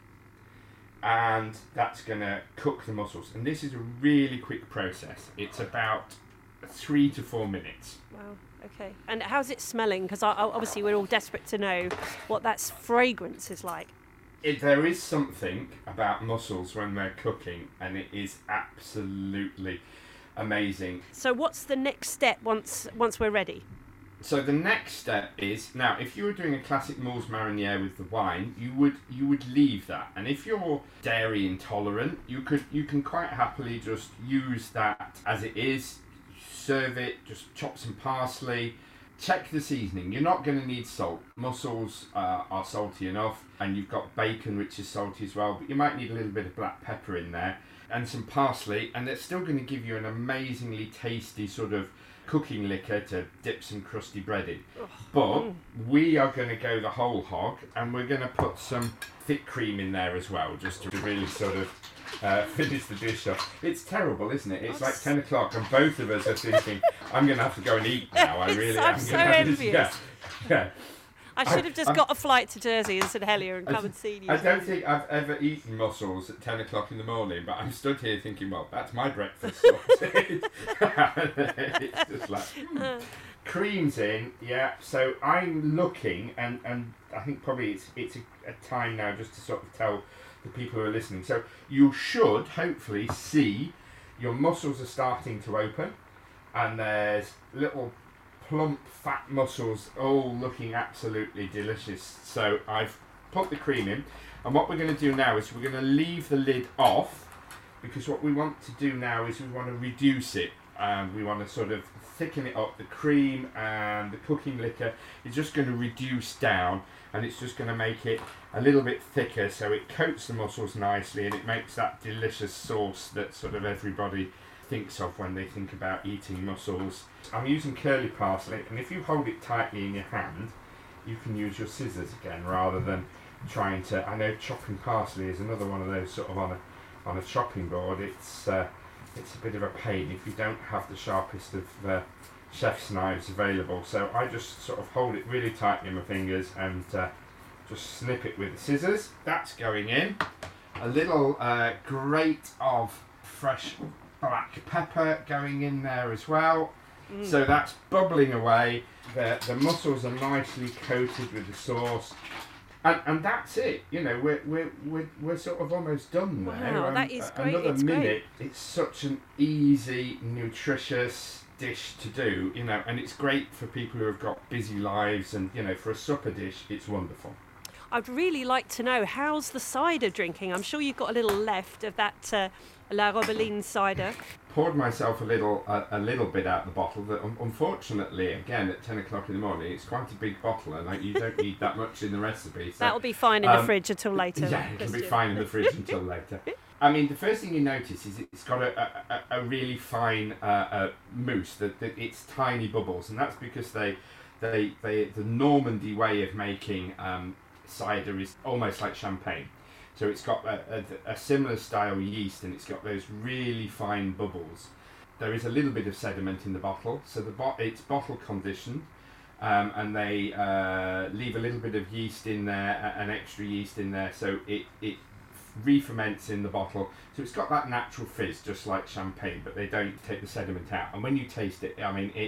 and that's going to cook the mussels. And this is a really quick process. It's about 3 to 4 minutes. Wow. Okay. And how's it smelling? Because obviously we're all desperate to know what that fragrance is like. There is something about mussels when they're cooking, and it is absolutely amazing. So what's the next step once we're ready? So the next step is, now if you were doing a classic Moules marinière with the wine, you would leave that. And if you're dairy intolerant, you can quite happily just use that as it is. Serve it, just chop some parsley, check the seasoning. You're not going to need salt. Mussels are salty enough, and you've got bacon which is salty as well, but you might need a little bit of black pepper in there and some parsley, and it's still going to give you an amazingly tasty sort of cooking liquor to dip some crusty bread in. But we are going to go the whole hog, and we're going to put some thick cream in there as well, just to really sort of finish the dish off. It's terrible, isn't it? It's like 10 o'clock and both of us are thinking, I'm going to have to go and eat now. I really am. I'm so envious. Yeah. I should have just got a flight to Jersey and St Helier and come and seen you. I don't think I've ever eaten mussels at 10 o'clock in the morning, but I'm stood here thinking, well, that's my breakfast sorted. It's just like, cream's in, yeah. So I'm looking, and I think probably it's a time now just to sort of tell the people who are listening. So you should hopefully see your mussels are starting to open, and there's little plump fat mussels all looking absolutely delicious. So I've put the cream in, and what we're going to do now is we're going to leave the lid off, because what we want to do now is we want to reduce it, and we want to sort of thicken it up. The cream and the cooking liquor is just going to reduce down, and it's just going to make it a little bit thicker, so it coats the mussels nicely and it makes that delicious sauce that sort of everybody thinks of when they think about eating mussels. I'm using curly parsley, and if you hold it tightly in your hand, you can use your scissors again rather than trying to. I know chopping parsley is another one of those sort of on a chopping board. It's a bit of a pain if you don't have the sharpest of chef's knives available. So I just sort of hold it really tightly in my fingers and just snip it with the scissors. That's going in. A little grate of fresh black pepper going in there as well. So that's bubbling away. The mussels are nicely coated with the sauce, and that's it. You know, we're sort of almost done there. Wow, that is great. Another it's minute. Great. It's such an easy, nutritious dish to do. You know, and it's great for people who have got busy lives, and you know, for a supper dish, it's wonderful. I'd really like to know, how's the cider drinking? I'm sure you've got a little left of that La Robeline cider. Poured myself a little bit out the bottle. That unfortunately, again at 10 o'clock in the morning, it's quite a big bottle, and you don't need that much in the recipe. So, that'll be fine in the fridge until later. Yeah, it can be fine in the fridge until later. I mean, the first thing you notice is it's got a really fine mousse. That it's tiny bubbles, and that's because the Normandy way of making cider is almost like champagne. So it's got a similar style yeast, and it's got those really fine bubbles. There is a little bit of sediment in the bottle, so it's bottle conditioned, and they leave a little bit of yeast in there, an extra yeast in there, so it re-ferments in the bottle. So it's got that natural fizz, just like champagne, but they don't take the sediment out. And when you taste it, I mean,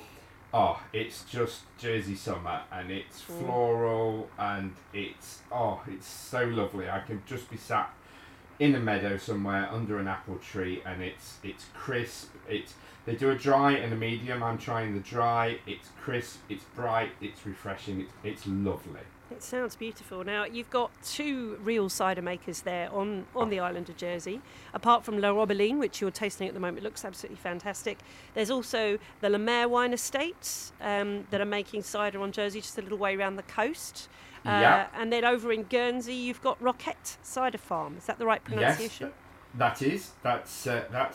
it's just Jersey summer, and it's floral, and it's so lovely. I can just be sat in a meadow somewhere under an apple tree, and it's crisp. They do a dry and a medium. I'm trying the dry. It's crisp, it's bright, it's refreshing, it's lovely. It sounds beautiful. Now, you've got two real cider makers there on the island of Jersey. Apart from La Robeline, which you're tasting at the moment, looks absolutely fantastic. There's also the La Mer Wine Estates that are making cider on Jersey, just a little way around the coast. And then over in Guernsey, you've got Roquette Cider Farm. Is that the right pronunciation? Yes, that's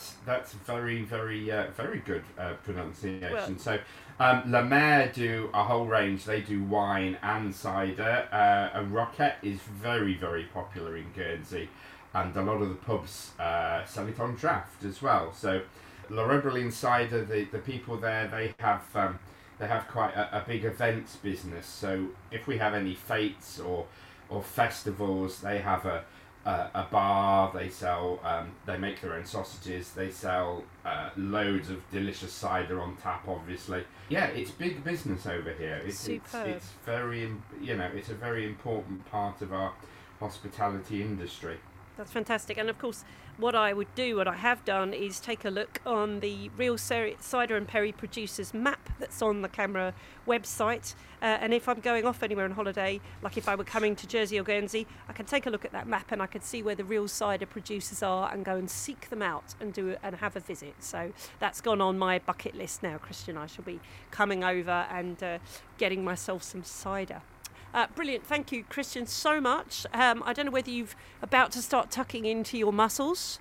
very, very, very good pronunciation. Well, so La Mer do a whole range. They do wine and cider. And Roquette is very, very popular in Guernsey, and a lot of the pubs sell it on draft as well. So La Robeline cider, the people there, they have quite a big events business. So if we have any fetes or festivals, they have a bar. They sell. They make their own sausages. They sell loads of delicious cider on tap. Obviously, yeah, it's big business over here. It's very, it's a very important part of our hospitality industry. That's fantastic. And of course, what I have done is take a look on the Real Cider and Perry Producers map that's on the CAMRA website. And if I'm going off anywhere on holiday, like if I were coming to Jersey or Guernsey, I can take a look at that map and I can see where the real cider producers are and go and seek them out and have a visit. So that's gone on my bucket list now, Christian. I shall be coming over and getting myself some cider. Brilliant. Thank you, Christian, so much. I don't know whether you're about to start tucking into your mussels.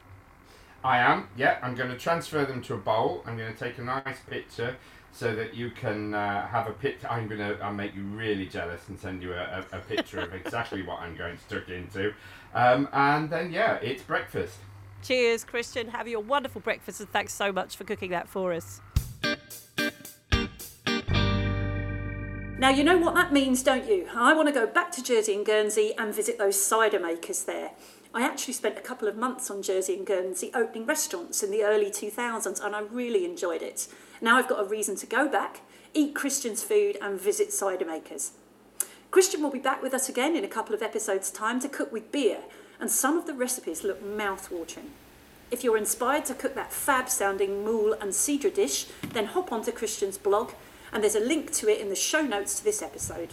I am, yeah. I'm going to transfer them to a bowl. I'm going to take a nice picture so that you can have a picture. I'll make you really jealous and send you a picture of exactly what I'm going to tuck into. And then, yeah, it's breakfast. Cheers, Christian. Have your wonderful breakfast, and thanks so much for cooking that for us. Now, you know what that means, don't you? I want to go back to Jersey and Guernsey and visit those cider makers there. I actually spent a couple of months on Jersey and Guernsey opening restaurants in the early 2000s, and I really enjoyed it. Now I've got a reason to go back, eat Christian's food and visit cider makers. Christian will be back with us again in a couple of episodes' time to cook with beer, and some of the recipes look mouth-watering. If you're inspired to cook that fab-sounding moule and cidre dish, then hop onto Christian's blog, and there's a link to it in the show notes to this episode.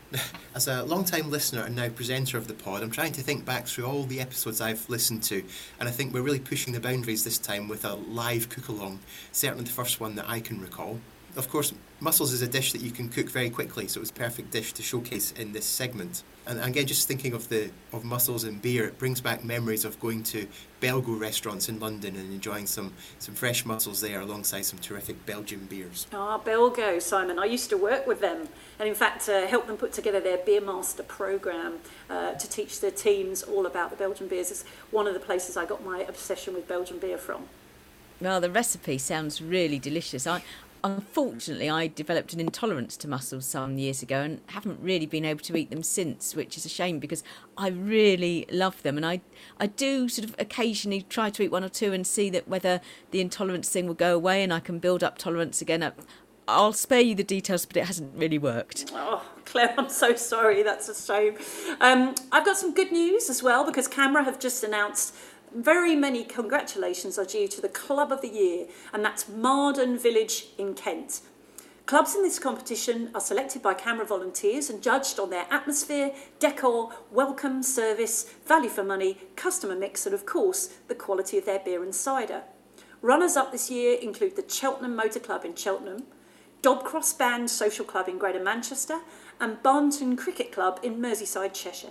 As a long-time listener and now presenter of the pod, I'm trying to think back through all the episodes I've listened to, and I think we're really pushing the boundaries this time with a live cook-along, certainly the first one that I can recall. Of course, mussels is a dish that you can cook very quickly, so it was a perfect dish to showcase in this segment. And again, just thinking of mussels and beer, it brings back memories of going to Belgo restaurants in London and enjoying some fresh mussels there alongside some terrific Belgian beers. Belgo, Simon. I used to work with them and in fact help them put together their Beer Master programme to teach their teams all about the Belgian beers. It's one of the places I got my obsession with Belgian beer from. Well, the recipe sounds really delicious. Unfortunately, I developed an intolerance to mussels some years ago and haven't really been able to eat them since, which is a shame because I really love them. And I do sort of occasionally try to eat one or two and see that whether the intolerance thing will go away and I can build up tolerance again. I'll spare you the details, but it hasn't really worked. Oh, Claire, I'm so sorry. That's a shame. I've got some good news as well because CAMRA have just announced very many congratulations are due to the Club of the Year, and that's Marden Village in Kent. Clubs in this competition are selected by CAMRA volunteers and judged on their atmosphere, decor, welcome, service, value for money, customer mix, and of course, the quality of their beer and cider. Runners-up this year include the Cheltenham Motor Club in Cheltenham, Dobcross Band Social Club in Greater Manchester, and Barnton Cricket Club in Merseyside, Cheshire.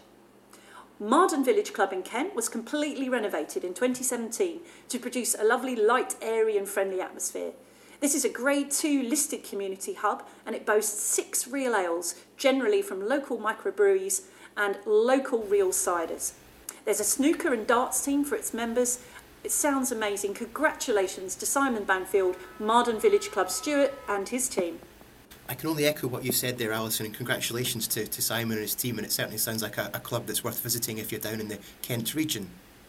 Marden Village Club in Kent was completely renovated in 2017 to produce a lovely, light, airy and friendly atmosphere. This is a Grade 2 listed community hub and it boasts 6 real ales, generally from local microbreweries and local real ciders. There's a snooker and darts team for its members. It sounds amazing. Congratulations to Simon Banfield, Marden Village Club steward and his team. I can only echo what you've said there, Alison, and congratulations to Simon and his team, and it certainly sounds like a club that's worth visiting if you're down in the Kent region.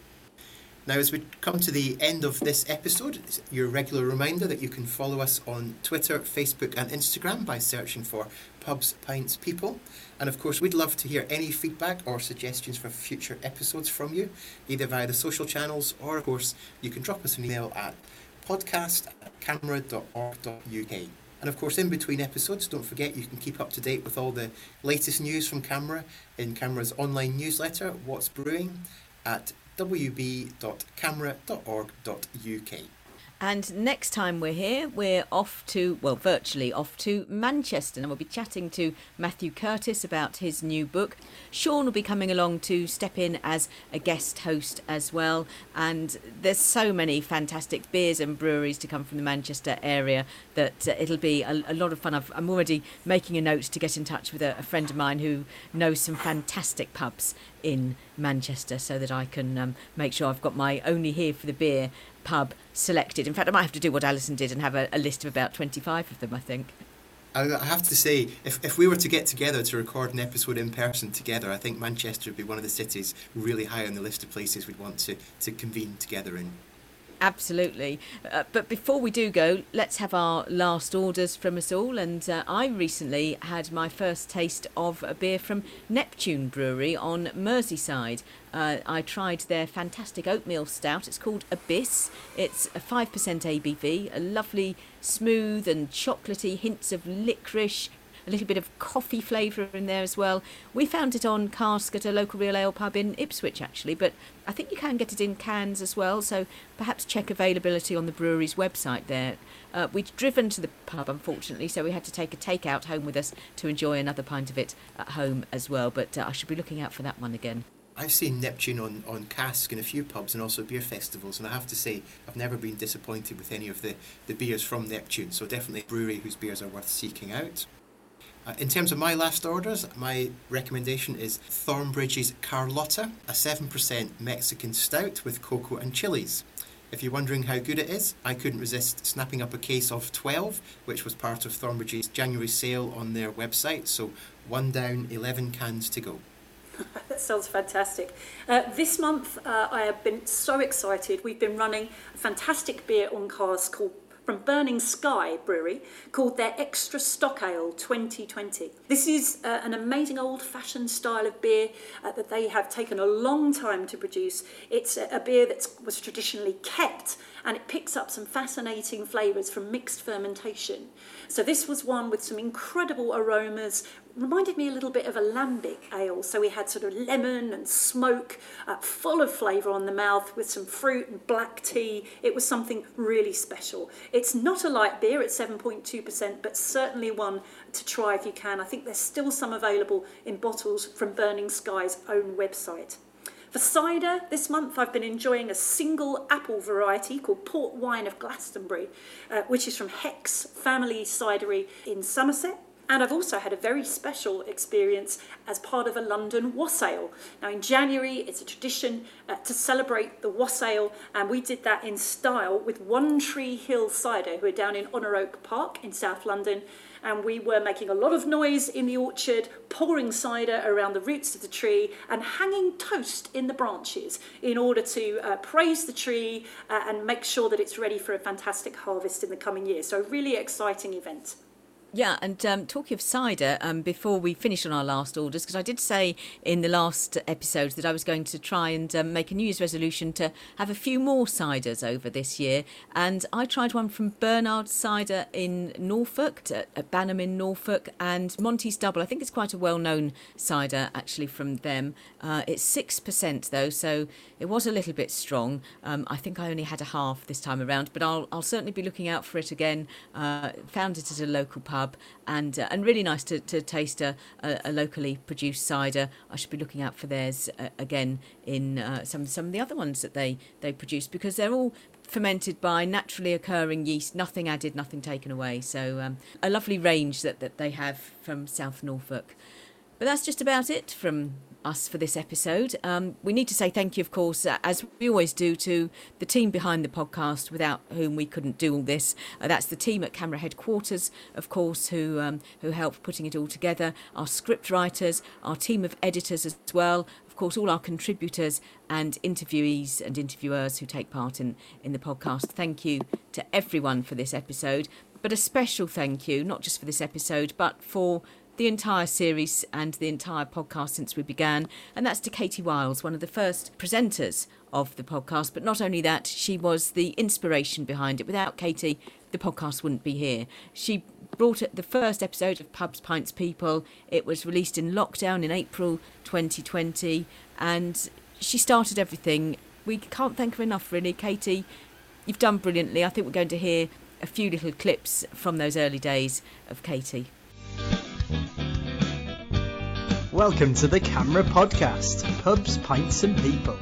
Now, as we come to the end of this episode, it's your regular reminder that you can follow us on Twitter, Facebook and Instagram by searching for Pubs, Pints, People. And of course, we'd love to hear any feedback or suggestions for future episodes from you, either via the social channels or, of course, you can drop us an email at podcast@camera.org.uk. And of course, in between episodes, don't forget you can keep up to date with all the latest news from CAMRA in CAMRA's online newsletter, What's Brewing, at wb.camra.org.uk. And next time we're here, we're virtually off to Manchester, and we'll be chatting to Matthew Curtis about his new book. Sean will be coming along to step in as a guest host as well. And there's so many fantastic beers and breweries to come from the Manchester area that it'll be a lot of fun. I'm already making a note to get in touch with a friend of mine who knows some fantastic pubs in Manchester so that I can make sure I've got my Only Here for the Beer pub selected. In fact, I might have to do what Alison did and have a list of about 25 of them, I think. I have to say, if we were to get together to record an episode in person together, I think Manchester would be one of the cities really high on the list of places we'd want to convene together in. Absolutely. But before we do go, let's have our last orders from us all. And I recently had my first taste of a beer from Neptune Brewery on Merseyside. I tried their fantastic oatmeal stout. It's called Abyss. It's a 5% ABV, a lovely smooth and chocolatey hints of licorice, a little bit of coffee flavour in there as well. We found it on cask at a local real ale pub in Ipswich, actually, but I think you can get it in cans as well, so perhaps check availability on the brewery's website there. We'd driven to the pub, unfortunately, so we had to take a takeout home with us to enjoy another pint of it at home as well, but I should be looking out for that one again. I've seen Neptune on cask in a few pubs and also beer festivals, and I have to say I've never been disappointed with any of the beers from Neptune, so definitely a brewery whose beers are worth seeking out. In terms of my last orders, my recommendation is Thornbridge's Carlotta, a 7% Mexican stout with cocoa and chilies. If you're wondering how good it is, I couldn't resist snapping up a case of 12, which was part of Thornbridge's January sale on their website. So 1 down, 11 cans to go. That sounds fantastic. This month, I have been so excited. We've been running a fantastic beer on cars from Burning Sky Brewery called their Extra Stock Ale 2020. This is an amazing old-fashioned style of beer that they have taken a long time to produce. It's a beer that was traditionally kept, and it picks up some fascinating flavours from mixed fermentation. So this was one with some incredible aromas, reminded me a little bit of a lambic ale. So we had sort of lemon and smoke, full of flavour on the mouth with some fruit and black tea. It was something really special. It's not a light beer at 7.2%, but certainly one to try if you can. I think there's still some available in bottles from Burning Sky's own website. For cider, this month I've been enjoying a single apple variety called Port Wine of Glastonbury, which is from Hex Family Cidery in Somerset. And I've also had a very special experience as part of a London wassail. Now in January, it's a tradition to celebrate the wassail, and we did that in style with One Tree Hill Cider, who are down in Honor Oak Park in South London. And we were making a lot of noise in the orchard, pouring cider around the roots of the tree and hanging toast in the branches in order to praise the tree and make sure that it's ready for a fantastic harvest in the coming year. So a really exciting event. Yeah, and talking of cider, before we finish on our last orders, because I did say in the last episode that I was going to try and make a New Year's resolution to have a few more ciders over this year, and I tried one from Bernard Cider in Norfolk, at Banham in Norfolk, and Monty's Double. I think it's quite a well-known cider, actually, from them. It's 6% though, so it was a little bit strong. I think I only had a half this time around, but I'll certainly be looking out for it again. Found it at a local pub. And really nice to taste a locally produced cider. I should be looking out for theirs again in some of the other ones that they produce, because they're all fermented by naturally occurring yeast, nothing added, nothing taken away. So a lovely range that they have from South Norfolk. But that's just about it from us for this episode. We need to say thank you, of course, as we always do, to the team behind the podcast, without whom we couldn't do all this. That's the team at CAMRA headquarters, of course, who helped putting it all together. Our script writers, our team of editors as well. Of course, all our contributors and interviewees and interviewers who take part in the podcast. Thank you to everyone for this episode. But a special thank you, not just for this episode, but for the entire series and the entire podcast since we began, and that's to Katie Wiles, one of the first presenters of the podcast. But not only that, she was the inspiration behind it. Without Katie, the podcast wouldn't be here. She brought it, the first episode of Pubs, Pints, People. It was released in lockdown in April 2020, and she started everything. We can't thank her enough, really. Katie, you've done brilliantly. I think we're going to hear a few little clips from those early days of Katie. Welcome to the CAMRA podcast, Pubs, Pints and People.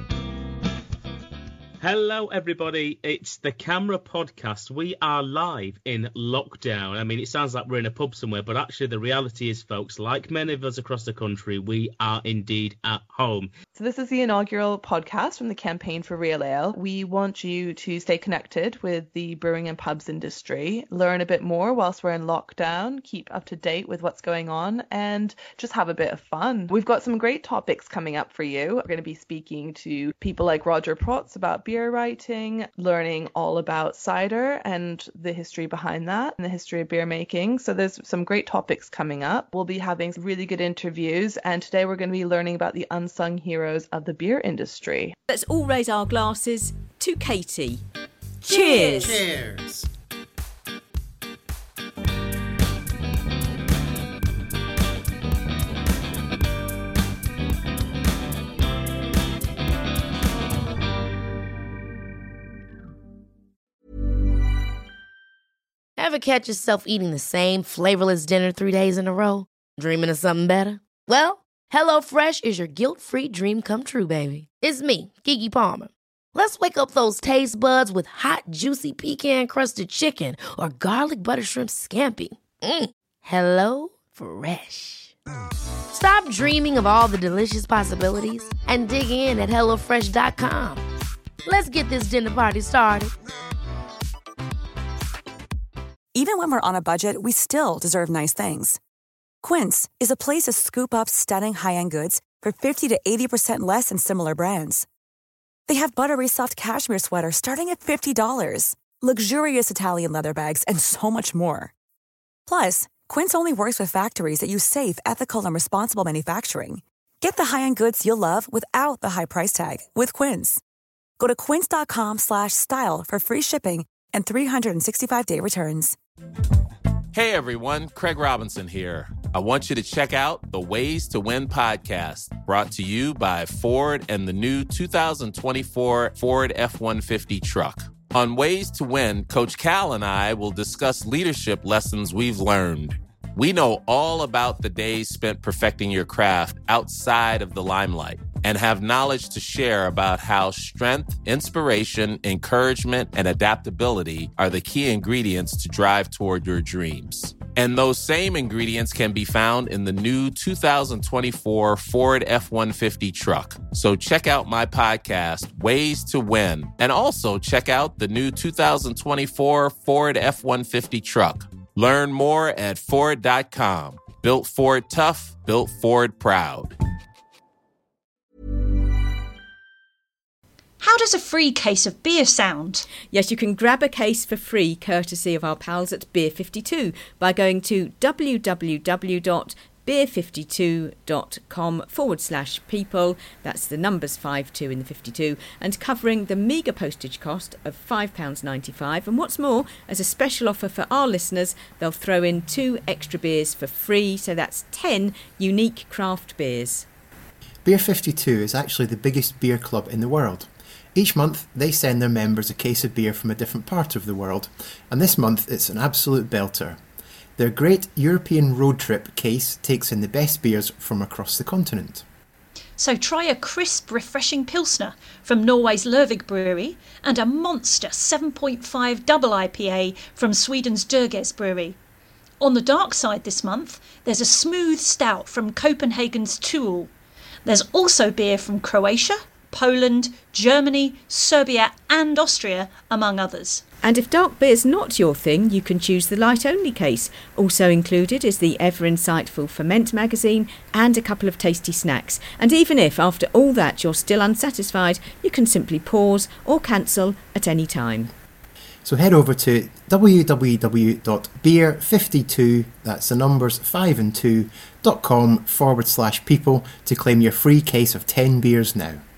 Hello everybody, it's the CAMRA podcast. We are live in lockdown. I mean, it sounds like we're in a pub somewhere, but actually the reality is, folks, like many of us across the country, we are indeed at home. So this is the inaugural podcast from the Campaign for Real Ale. We want you to stay connected with the brewing and pubs industry, learn a bit more whilst we're in lockdown, keep up to date with what's going on, and just have a bit of fun. We've got some great topics coming up for you. We're going to be speaking to people like Roger Protz about beer writing, learning all about cider and the history behind that and the history of beer making. So there's some great topics coming up. We'll be having some really good interviews, and today we're going to be learning about the unsung heroes of the beer industry. Let's all raise our glasses to Katie. Cheers! Cheers! Ever catch yourself eating the same flavorless dinner 3 days in a row? Dreaming of something better? Well, HelloFresh is your guilt-free dream come true, baby. It's me, Keke Palmer. Let's wake up those taste buds with hot, juicy pecan-crusted chicken or garlic butter shrimp scampi. Hello Fresh. Stop dreaming of all the delicious possibilities and dig in at HelloFresh.com. Let's get this dinner party started. Even when we're on a budget, we still deserve nice things. Quince is a place to scoop up stunning high-end goods for 50 to 80% less than similar brands. They have buttery soft cashmere sweaters starting at $50, luxurious Italian leather bags, and so much more. Plus, Quince only works with factories that use safe, ethical, and responsible manufacturing. Get the high-end goods you'll love without the high price tag with Quince. Go to quince.com/style for free shipping and 365-day returns. Hey everyone, Craig Robinson here. I want you to check out the Ways to Win podcast, brought to you by Ford and the new 2024 Ford F-150 truck. On Ways to Win, Coach Cal and I will discuss leadership lessons we've learned. We know all about the days spent perfecting your craft outside of the limelight and have knowledge to share about how strength, inspiration, encouragement, and adaptability are the key ingredients to drive toward your dreams. And those same ingredients can be found in the new 2024 Ford F-150 truck. So check out my podcast, Ways to Win, and also check out the new 2024 Ford F-150 truck. Learn more at Ford.com. Built Ford tough, built Ford proud. How does a free case of beer sound? Yes, you can grab a case for free courtesy of our pals at Beer 52 by going to www.beer52.com/people. That's the numbers 52 in the 52, and covering the meagre postage cost of £5.95. And what's more, as a special offer for our listeners, they'll throw in 2 extra beers for free, so that's 10 unique craft beers. Beer 52 is actually the biggest beer club in the world. Each month, they send their members a case of beer from a different part of the world, and this month it's an absolute belter. Their Great European Road Trip case takes in the best beers from across the continent. So try a crisp, refreshing Pilsner from Norway's Lervig Brewery and a monster 7.5 double IPA from Sweden's Dörges Brewery. On the dark side this month, there's a smooth stout from Copenhagen's Tuul. There's also beer from Croatia, Poland, Germany, Serbia and Austria, among others. And if dark beer's not your thing, you can choose the light-only case. Also included is the ever-insightful Ferment magazine and a couple of tasty snacks. And even if, after all that, you're still unsatisfied, you can simply pause or cancel at any time. So head over to www.beer52, that's the numbers 5 and 2.com/people to claim your free case of 10 beers now.